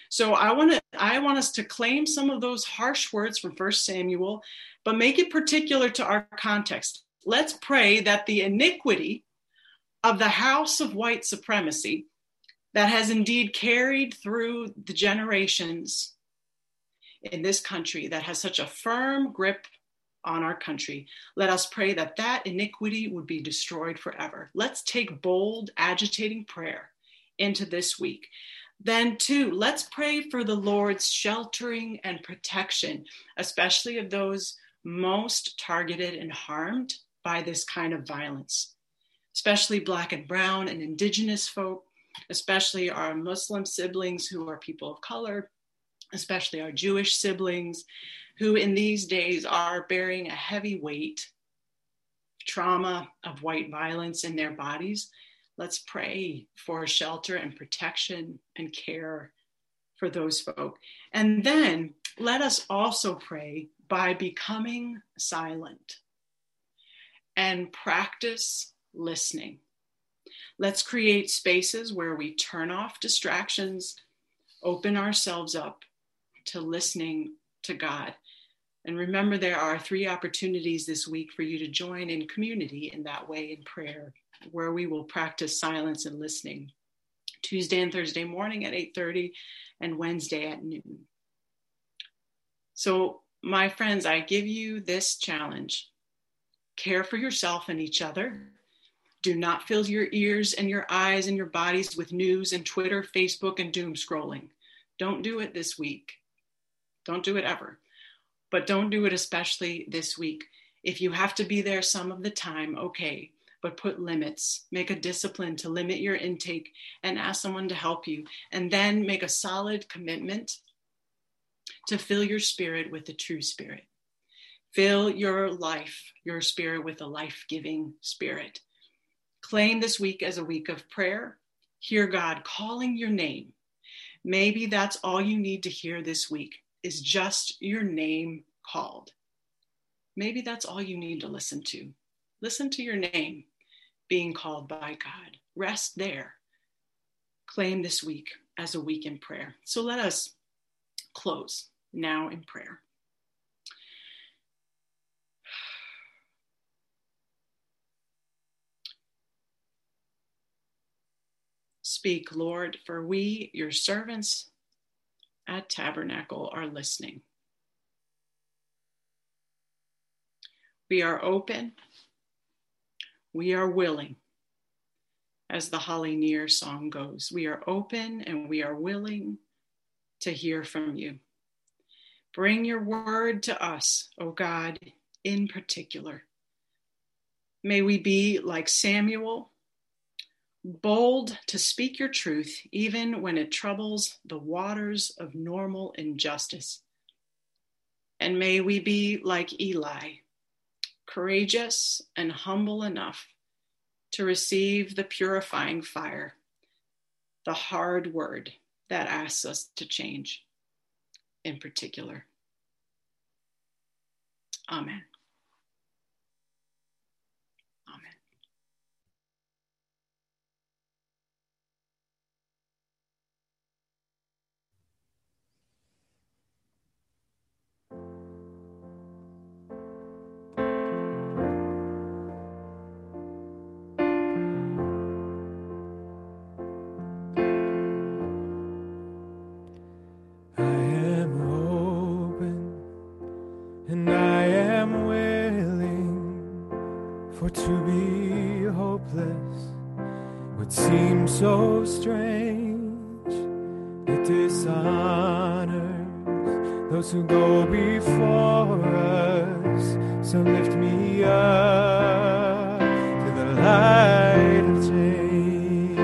So I want us to claim some of those harsh words from 1 Samuel, but make it particular to our context. Let's pray that the iniquity of the house of white supremacy that has indeed carried through the generations in this country, that has such a firm grip on our country, let us pray that that iniquity would be destroyed forever. Let's take bold, agitating prayer into this week. Then, too, let's pray for the Lord's sheltering and protection, especially of those most targeted and harmed by this kind of violence, especially Black and Brown and Indigenous folk, especially our Muslim siblings who are people of color, especially our Jewish siblings who in these days are bearing a heavy weight, trauma of white violence in their bodies. Let's pray for shelter and protection and care for those folk. And then let us also pray by becoming silent and practice listening. Let's create spaces where we turn off distractions, open ourselves up to listening to God. And remember, there are 3 opportunities this week for you to join in community in that way in prayer, where we will practice silence and listening. Tuesday and Thursday morning at 8:30 and Wednesday at noon. So, my friends, I give you this challenge. Care for yourself and each other. Do not fill your ears and your eyes and your bodies with news and Twitter, Facebook, and doom scrolling. Don't do it this week. Don't do it ever. But don't do it especially this week. If you have to be there some of the time, okay, but put limits. Make a discipline to limit your intake and ask someone to help you. And then make a solid commitment to fill your spirit with the true spirit. Fill your life, your spirit with a life-giving spirit. Claim this week as a week of prayer. Hear God calling your name. Maybe that's all you need to hear this week, is just your name called. Maybe that's all you need to listen to. Listen to your name being called by God. Rest there. Claim this week as a week in prayer. So let us close now in prayer. Speak, Lord, for we, your servants at Tabernacle, are listening. We are open. We are willing. As the Holly Near song goes, we are open and we are willing to hear from you. Bring your word to us, O God, in particular. May we be like Samuel, bold to speak your truth, even when it troubles the waters of normal injustice. And may we be like Eli, courageous and humble enough to receive the purifying fire, the hard word that asks us to change in particular. Amen. To be hopeless would seem so strange. It dishonors those who go before us. So lift me up to the light of change.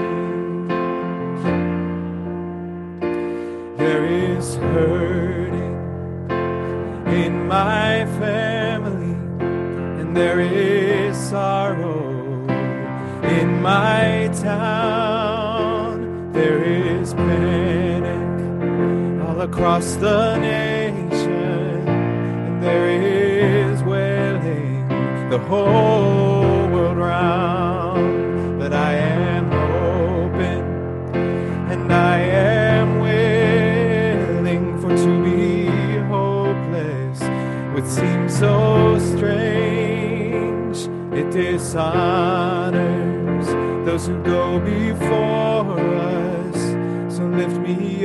There is hurting in my family, and there is sorrow in my town. There is panic all across the nation, and there is wailing the whole world round. But I am open and I am willing dishonors those who go before us. So lift me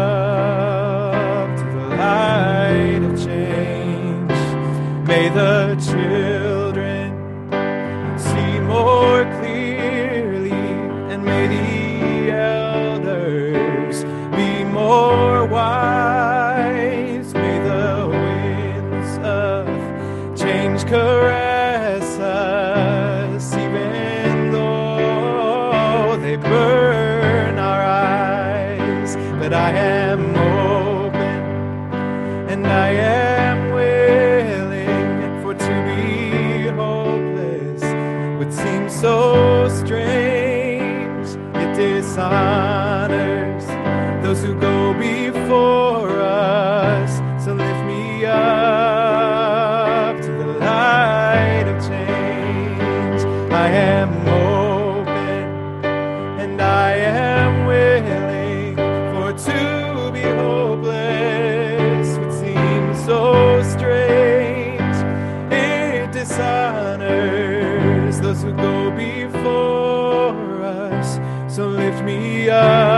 up to the light of change. May the children see more clearly, and may the elders be more wise. May the winds of change caress us, even though they burn our eyes. But I am open and I am willing, for to be hopeless would seem so strange. It dishonors those who go before us. So lift me up to the light of change. I am open and I am willing, for to be hopeless would seem so strange. It dishonors those who go before us. So lift me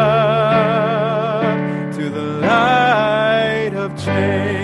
up to the light of change.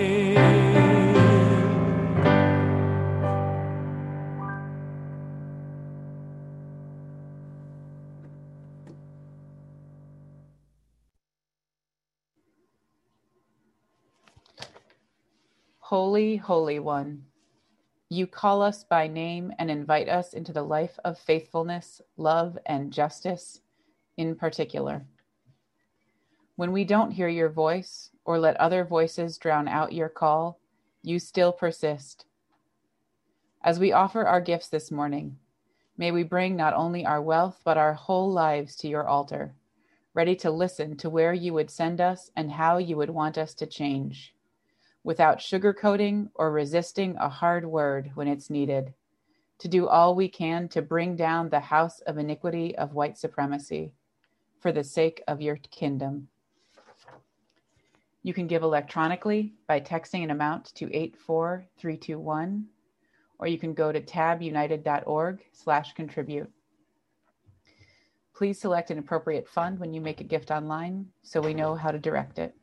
Holy, Holy One, you call us by name and invite us into the life of faithfulness, love, and justice in particular. When we don't hear your voice or let other voices drown out your call, you still persist. As we offer our gifts this morning, may we bring not only our wealth, but our whole lives to your altar, ready to listen to where you would send us and how you would want us to change, without sugarcoating or resisting a hard word when it's needed, to do all we can to bring down the house of iniquity of white supremacy for the sake of your kingdom. You can give electronically by texting an amount to 84321, or you can go to tabunited.org/contribute. Please select an appropriate fund when you make a gift online so we know how to direct it.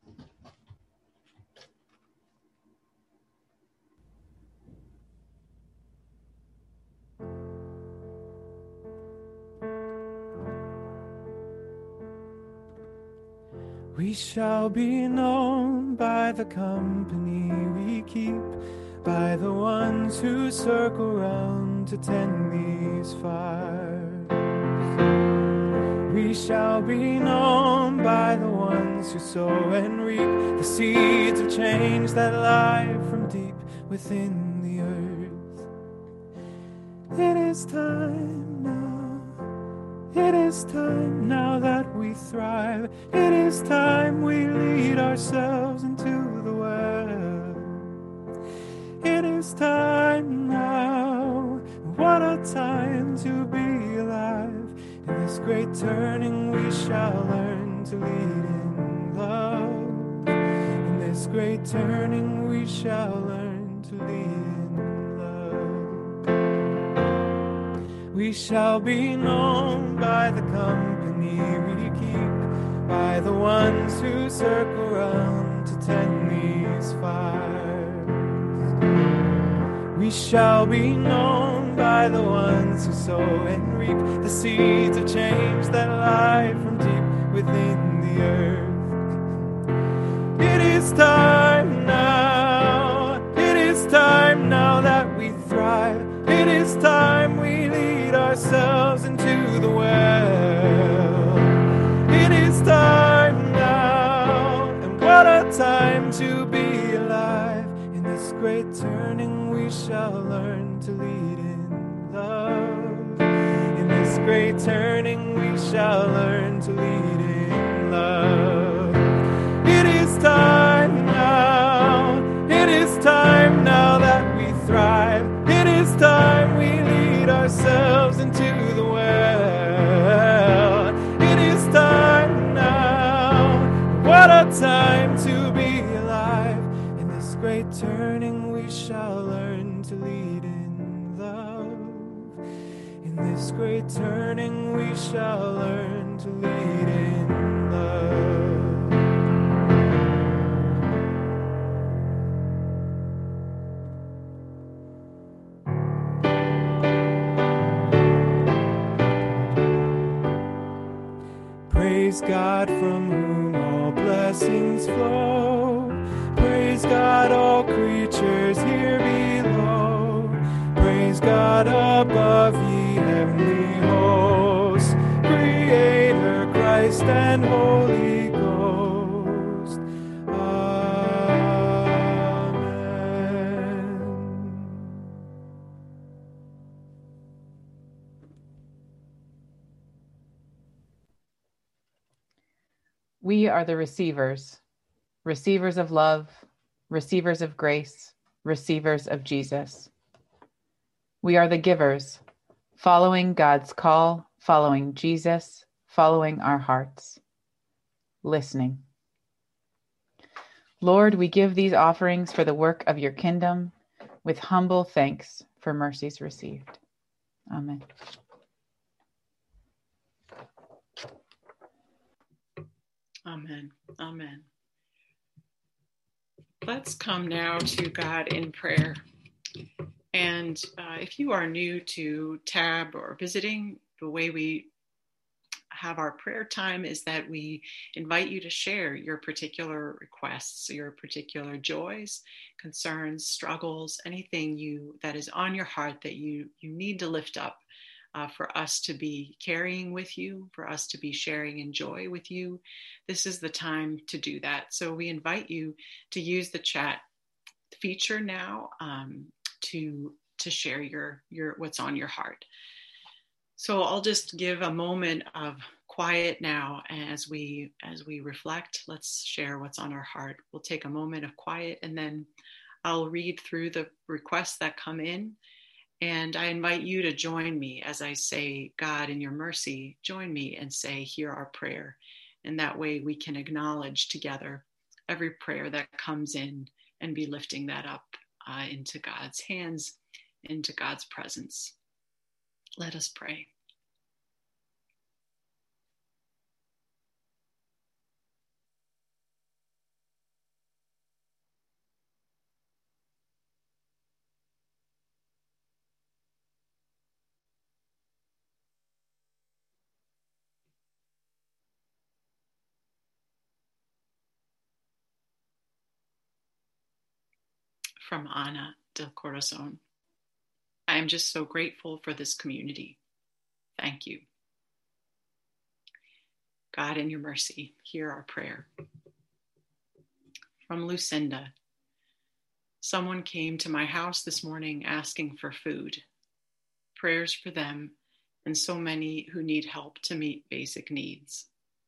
We shall be known by the company we keep, by the ones who circle round to tend these fires. We shall be known by the ones who sow and reap the seeds of change that lie from deep within the earth. It is time now. It is time now that we thrive. It is time we lead ourselves into the world. It is time now. What a time to be alive. In this great turning we shall learn to lead in love. In this great turning we shall learn to lead in love. We shall be known by the company we keep, by the ones who circle round to tend these fires. We shall be known by the ones who sow and reap the seeds of change that lie from deep within the earth. It is time now. It is time now that we thrive. It is time we lead ourselves into the world. It is time now, and what a time to be alive. In this great turning we shall learn to lead in love. In this great turning we shall learn to lead in love. It is time now. It is time now that we thrive. It is time we lead ourselves into the world. It is time now. What a time to be alive. In this great turning we shall learn to lead in love. In this great turning, we shall learn to lead in love. Praise God from whom all blessings flow. Praise God, all creatures here below. Praise God above, ye heavenly hosts. Creator, Christ, and Holy Ghost. Amen. We are the receivers, receivers of love, receivers of grace, receivers of Jesus. We are the givers, following God's call, following Jesus, following our hearts, listening. Lord, we give these offerings for the work of your kingdom with humble thanks for mercies received. Amen. Amen. Amen. Let's come now to God in prayer. And if you are new to TAB or visiting, the way we have our prayer time is that we invite you to share your particular requests, your particular joys, concerns, struggles, anything that is on your heart that you need to lift up for us to be carrying with you, for us to be sharing in joy with you. This is the time to do that. So we invite you to use the chat feature now to share your what's on your heart. So I'll just give a moment of quiet now as we reflect. Let's share what's on our heart. We'll take a moment of quiet, and then I'll read through the requests that come in. And I invite you to join me as I say, God, in your mercy, join me and say, hear our prayer. And that way we can acknowledge together every prayer that comes in and be lifting that up into God's hands, into God's presence. Let us pray. From Ana del Corazon. I am just so grateful for this community. Thank you. God, in your mercy, hear our prayer. From Lucinda. Someone came to my house this morning asking for food. Prayers for them and so many who need help to meet basic needs.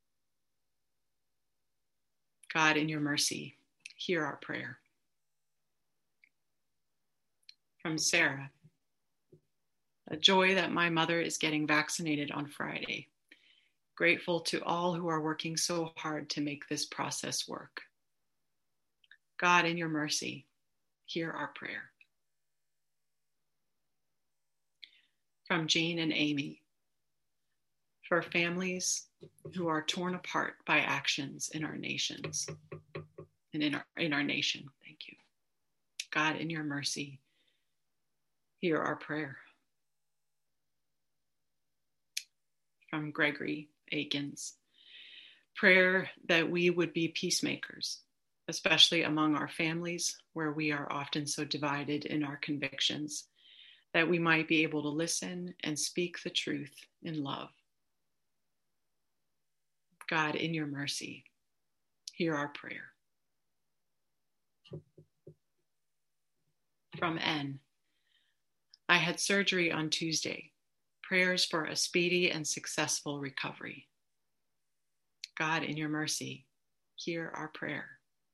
God, in your mercy, hear our prayer. From Sarah. A joy that my mother is getting vaccinated on Friday. Grateful to all who are working so hard to make this process work. God, in your mercy, hear our prayer. From Jean and Amy. For families who are torn apart by actions in our nations and in our nation, thank you. God, in your mercy, hear our prayer. From Gregory Akins. Prayer that we would be peacemakers, especially among our families where we are often so divided in our convictions, that we might be able to listen and speak the truth in love. God, in your mercy, hear our prayer. From N. I had surgery on Tuesday. Prayers for a speedy and successful recovery. God, in your mercy, hear our prayer.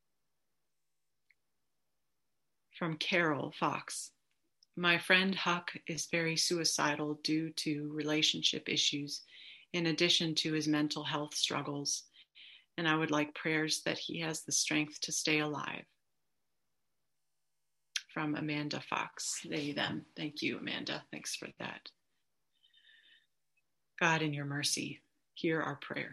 From Carol Fox. My friend Huck is very suicidal due to relationship issues, in addition to his mental health struggles, and I would like prayers that he has the strength to stay alive. From Amanda Fox, they, them. Thank you, Amanda. Thanks for that. God, in your mercy, hear our prayer.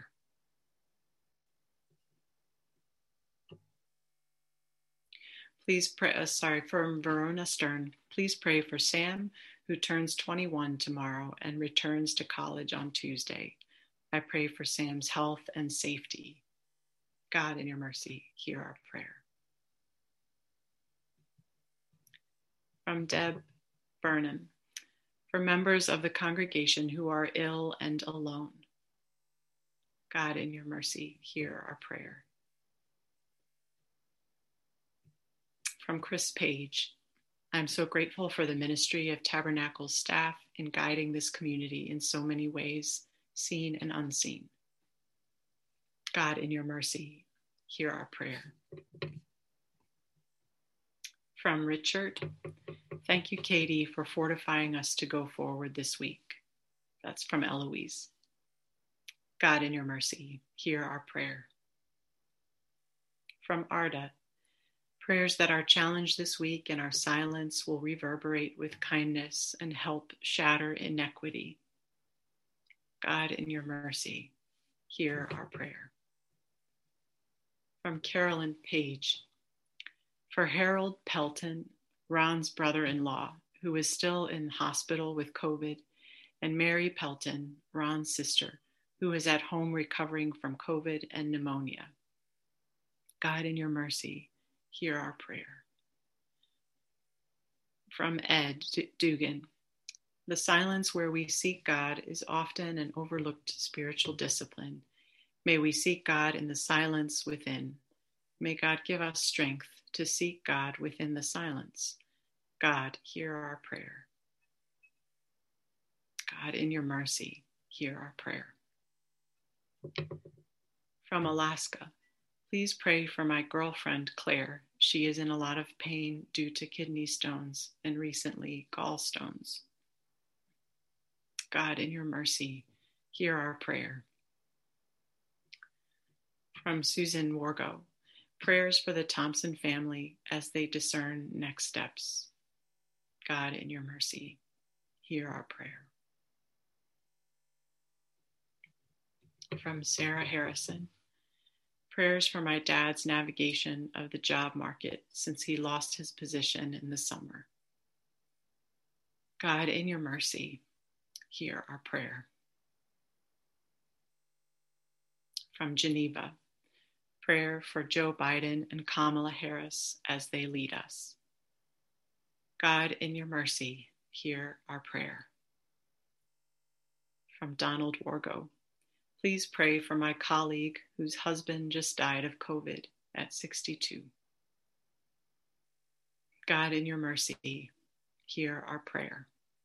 Please pray, from Verona Stern, please pray for Sam, who turns 21 tomorrow and returns to college on Tuesday. I pray for Sam's health and safety. God, in your mercy, hear our prayer. From Deb Burnham, for members of the congregation who are ill and alone. God, in your mercy, hear our prayer. From Chris Page, I'm so grateful for the ministry of Tabernacle's staff in guiding this community in so many ways, seen and unseen. God, in your mercy, hear our prayer. From Richard, thank you, Katie, for fortifying us to go forward this week. That's from Eloise. God, in your mercy, hear our prayer. From Arda, prayers that are challenged this week and our silence will reverberate with kindness and help shatter inequity. God, in your mercy, hear our prayer. From Carolyn Page, for Harold Pelton, Ron's brother-in-law, who is still in hospital with COVID, and Mary Pelton, Ron's sister, who is at home recovering from COVID and pneumonia. God, in your mercy, hear our prayer. From Ed Dugan, the silence where we seek God is often an overlooked spiritual discipline. May we seek God in the silence within. May God give us strength to seek God within the silence. God, hear our prayer. God, in your mercy, hear our prayer. From Alaska, please pray for my girlfriend, Claire. She is in a lot of pain due to kidney stones and recently gallstones. God, in your mercy, hear our prayer. From Susan Wargo, prayers for the Thompson family as they discern next steps. God, in your mercy, hear our prayer. From Sarah Harrison, prayers for my dad's navigation of the job market since he lost his position in the summer. God, in your mercy, hear our prayer. From Geneva, prayer for Joe Biden and Kamala Harris as they lead us. God, in your mercy, hear our prayer. From Donald Wargo, please pray for my colleague whose husband just died of COVID at 62. God, in your mercy, hear our prayer.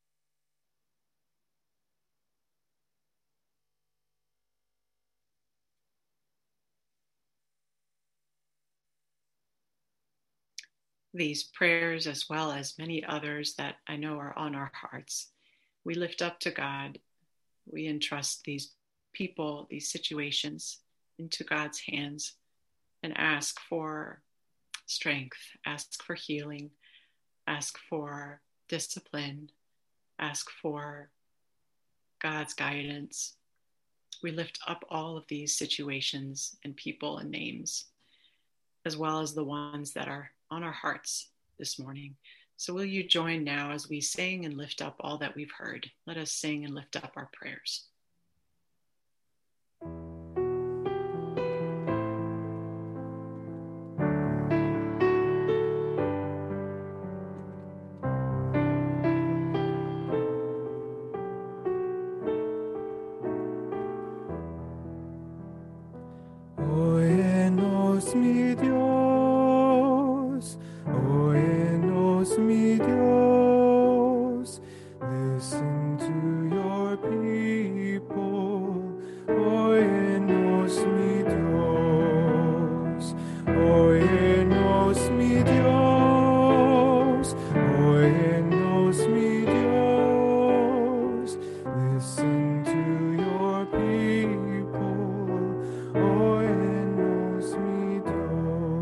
These prayers, as well as many others that I know are on our hearts, we lift up to God. We entrust these people, these situations into God's hands and ask for strength, ask for healing, ask for discipline, ask for God's guidance. We lift up all of these situations and people and names, as well as the ones that are on our hearts this morning. So will you join now as we sing and lift up all that we've heard? Let us sing and lift up our prayers. Óyenos, mi Dios, óyenos, mi Dios, listen to your people, óyenos, mi Dios, óyenos, mi Dios, óyenos, mi Dios, listen to your people, óyenos, mi Dios.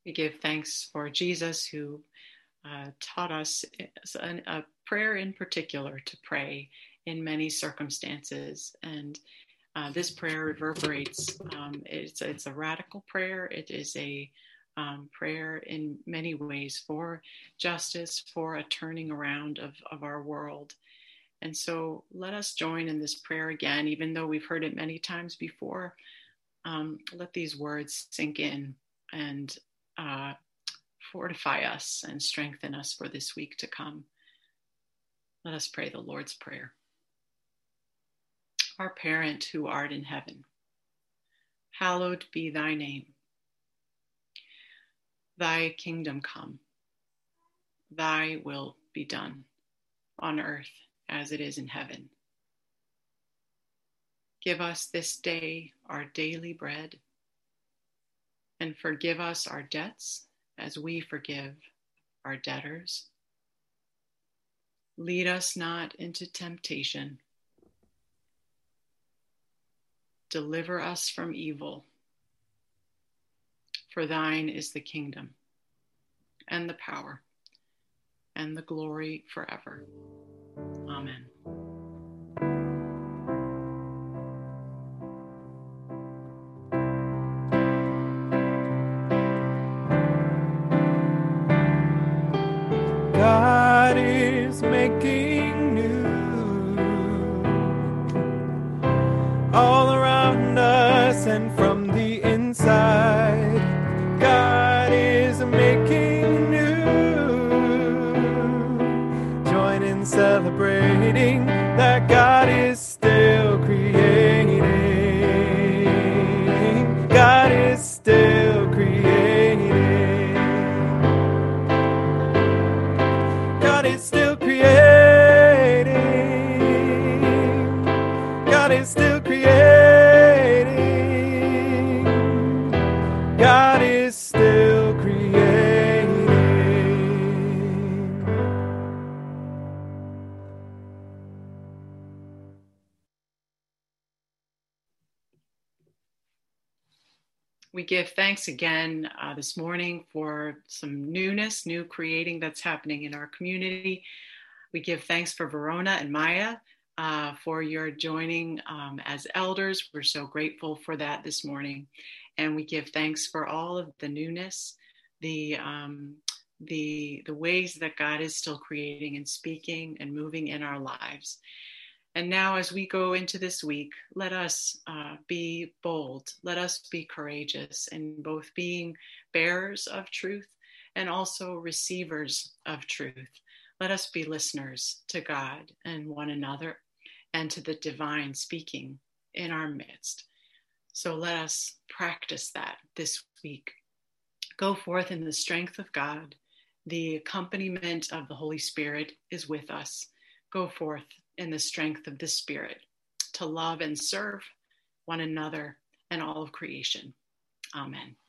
We give thanks for Jesus, who taught us a prayer in particular to pray in many circumstances. And this prayer reverberates. It's a radical prayer. It is a prayer in many ways for justice, for a turning around of our world. And so let us join in this prayer again, even though we've heard it many times before. Let these words sink in and fortify us and strengthen us for this week to come. Let us pray the Lord's Prayer. Our parent who art in heaven, hallowed be thy name. Thy kingdom come, thy will be done on earth as it is in heaven. Give us this day our daily bread, and forgive us our debts as we forgive our debtors. Lead us not into temptation. Deliver us from evil. For thine is the kingdom, and the power, and the glory forever. Amen. God is making new all around us and from the inside. God is making new. Join in celebrating that God is still creating. God is still creating. God is still creating. God is still creating. God is still creating. We give thanks again this morning for some newness, new creating that's happening in our community. We give thanks for Verona and Maya for your joining as elders. We're so grateful for that this morning. And we give thanks for all of the newness, the ways that God is still creating and speaking and moving in our lives. And now as we go into this week, let us be bold. Let us be courageous in both being bearers of truth and also receivers of truth. Let us be listeners to God and one another and to the divine speaking in our midst. So let us practice that this week. Go forth in the strength of God. The accompaniment of the Holy Spirit is with us. Go forth in the strength of the Spirit to love and serve one another and all of creation. Amen.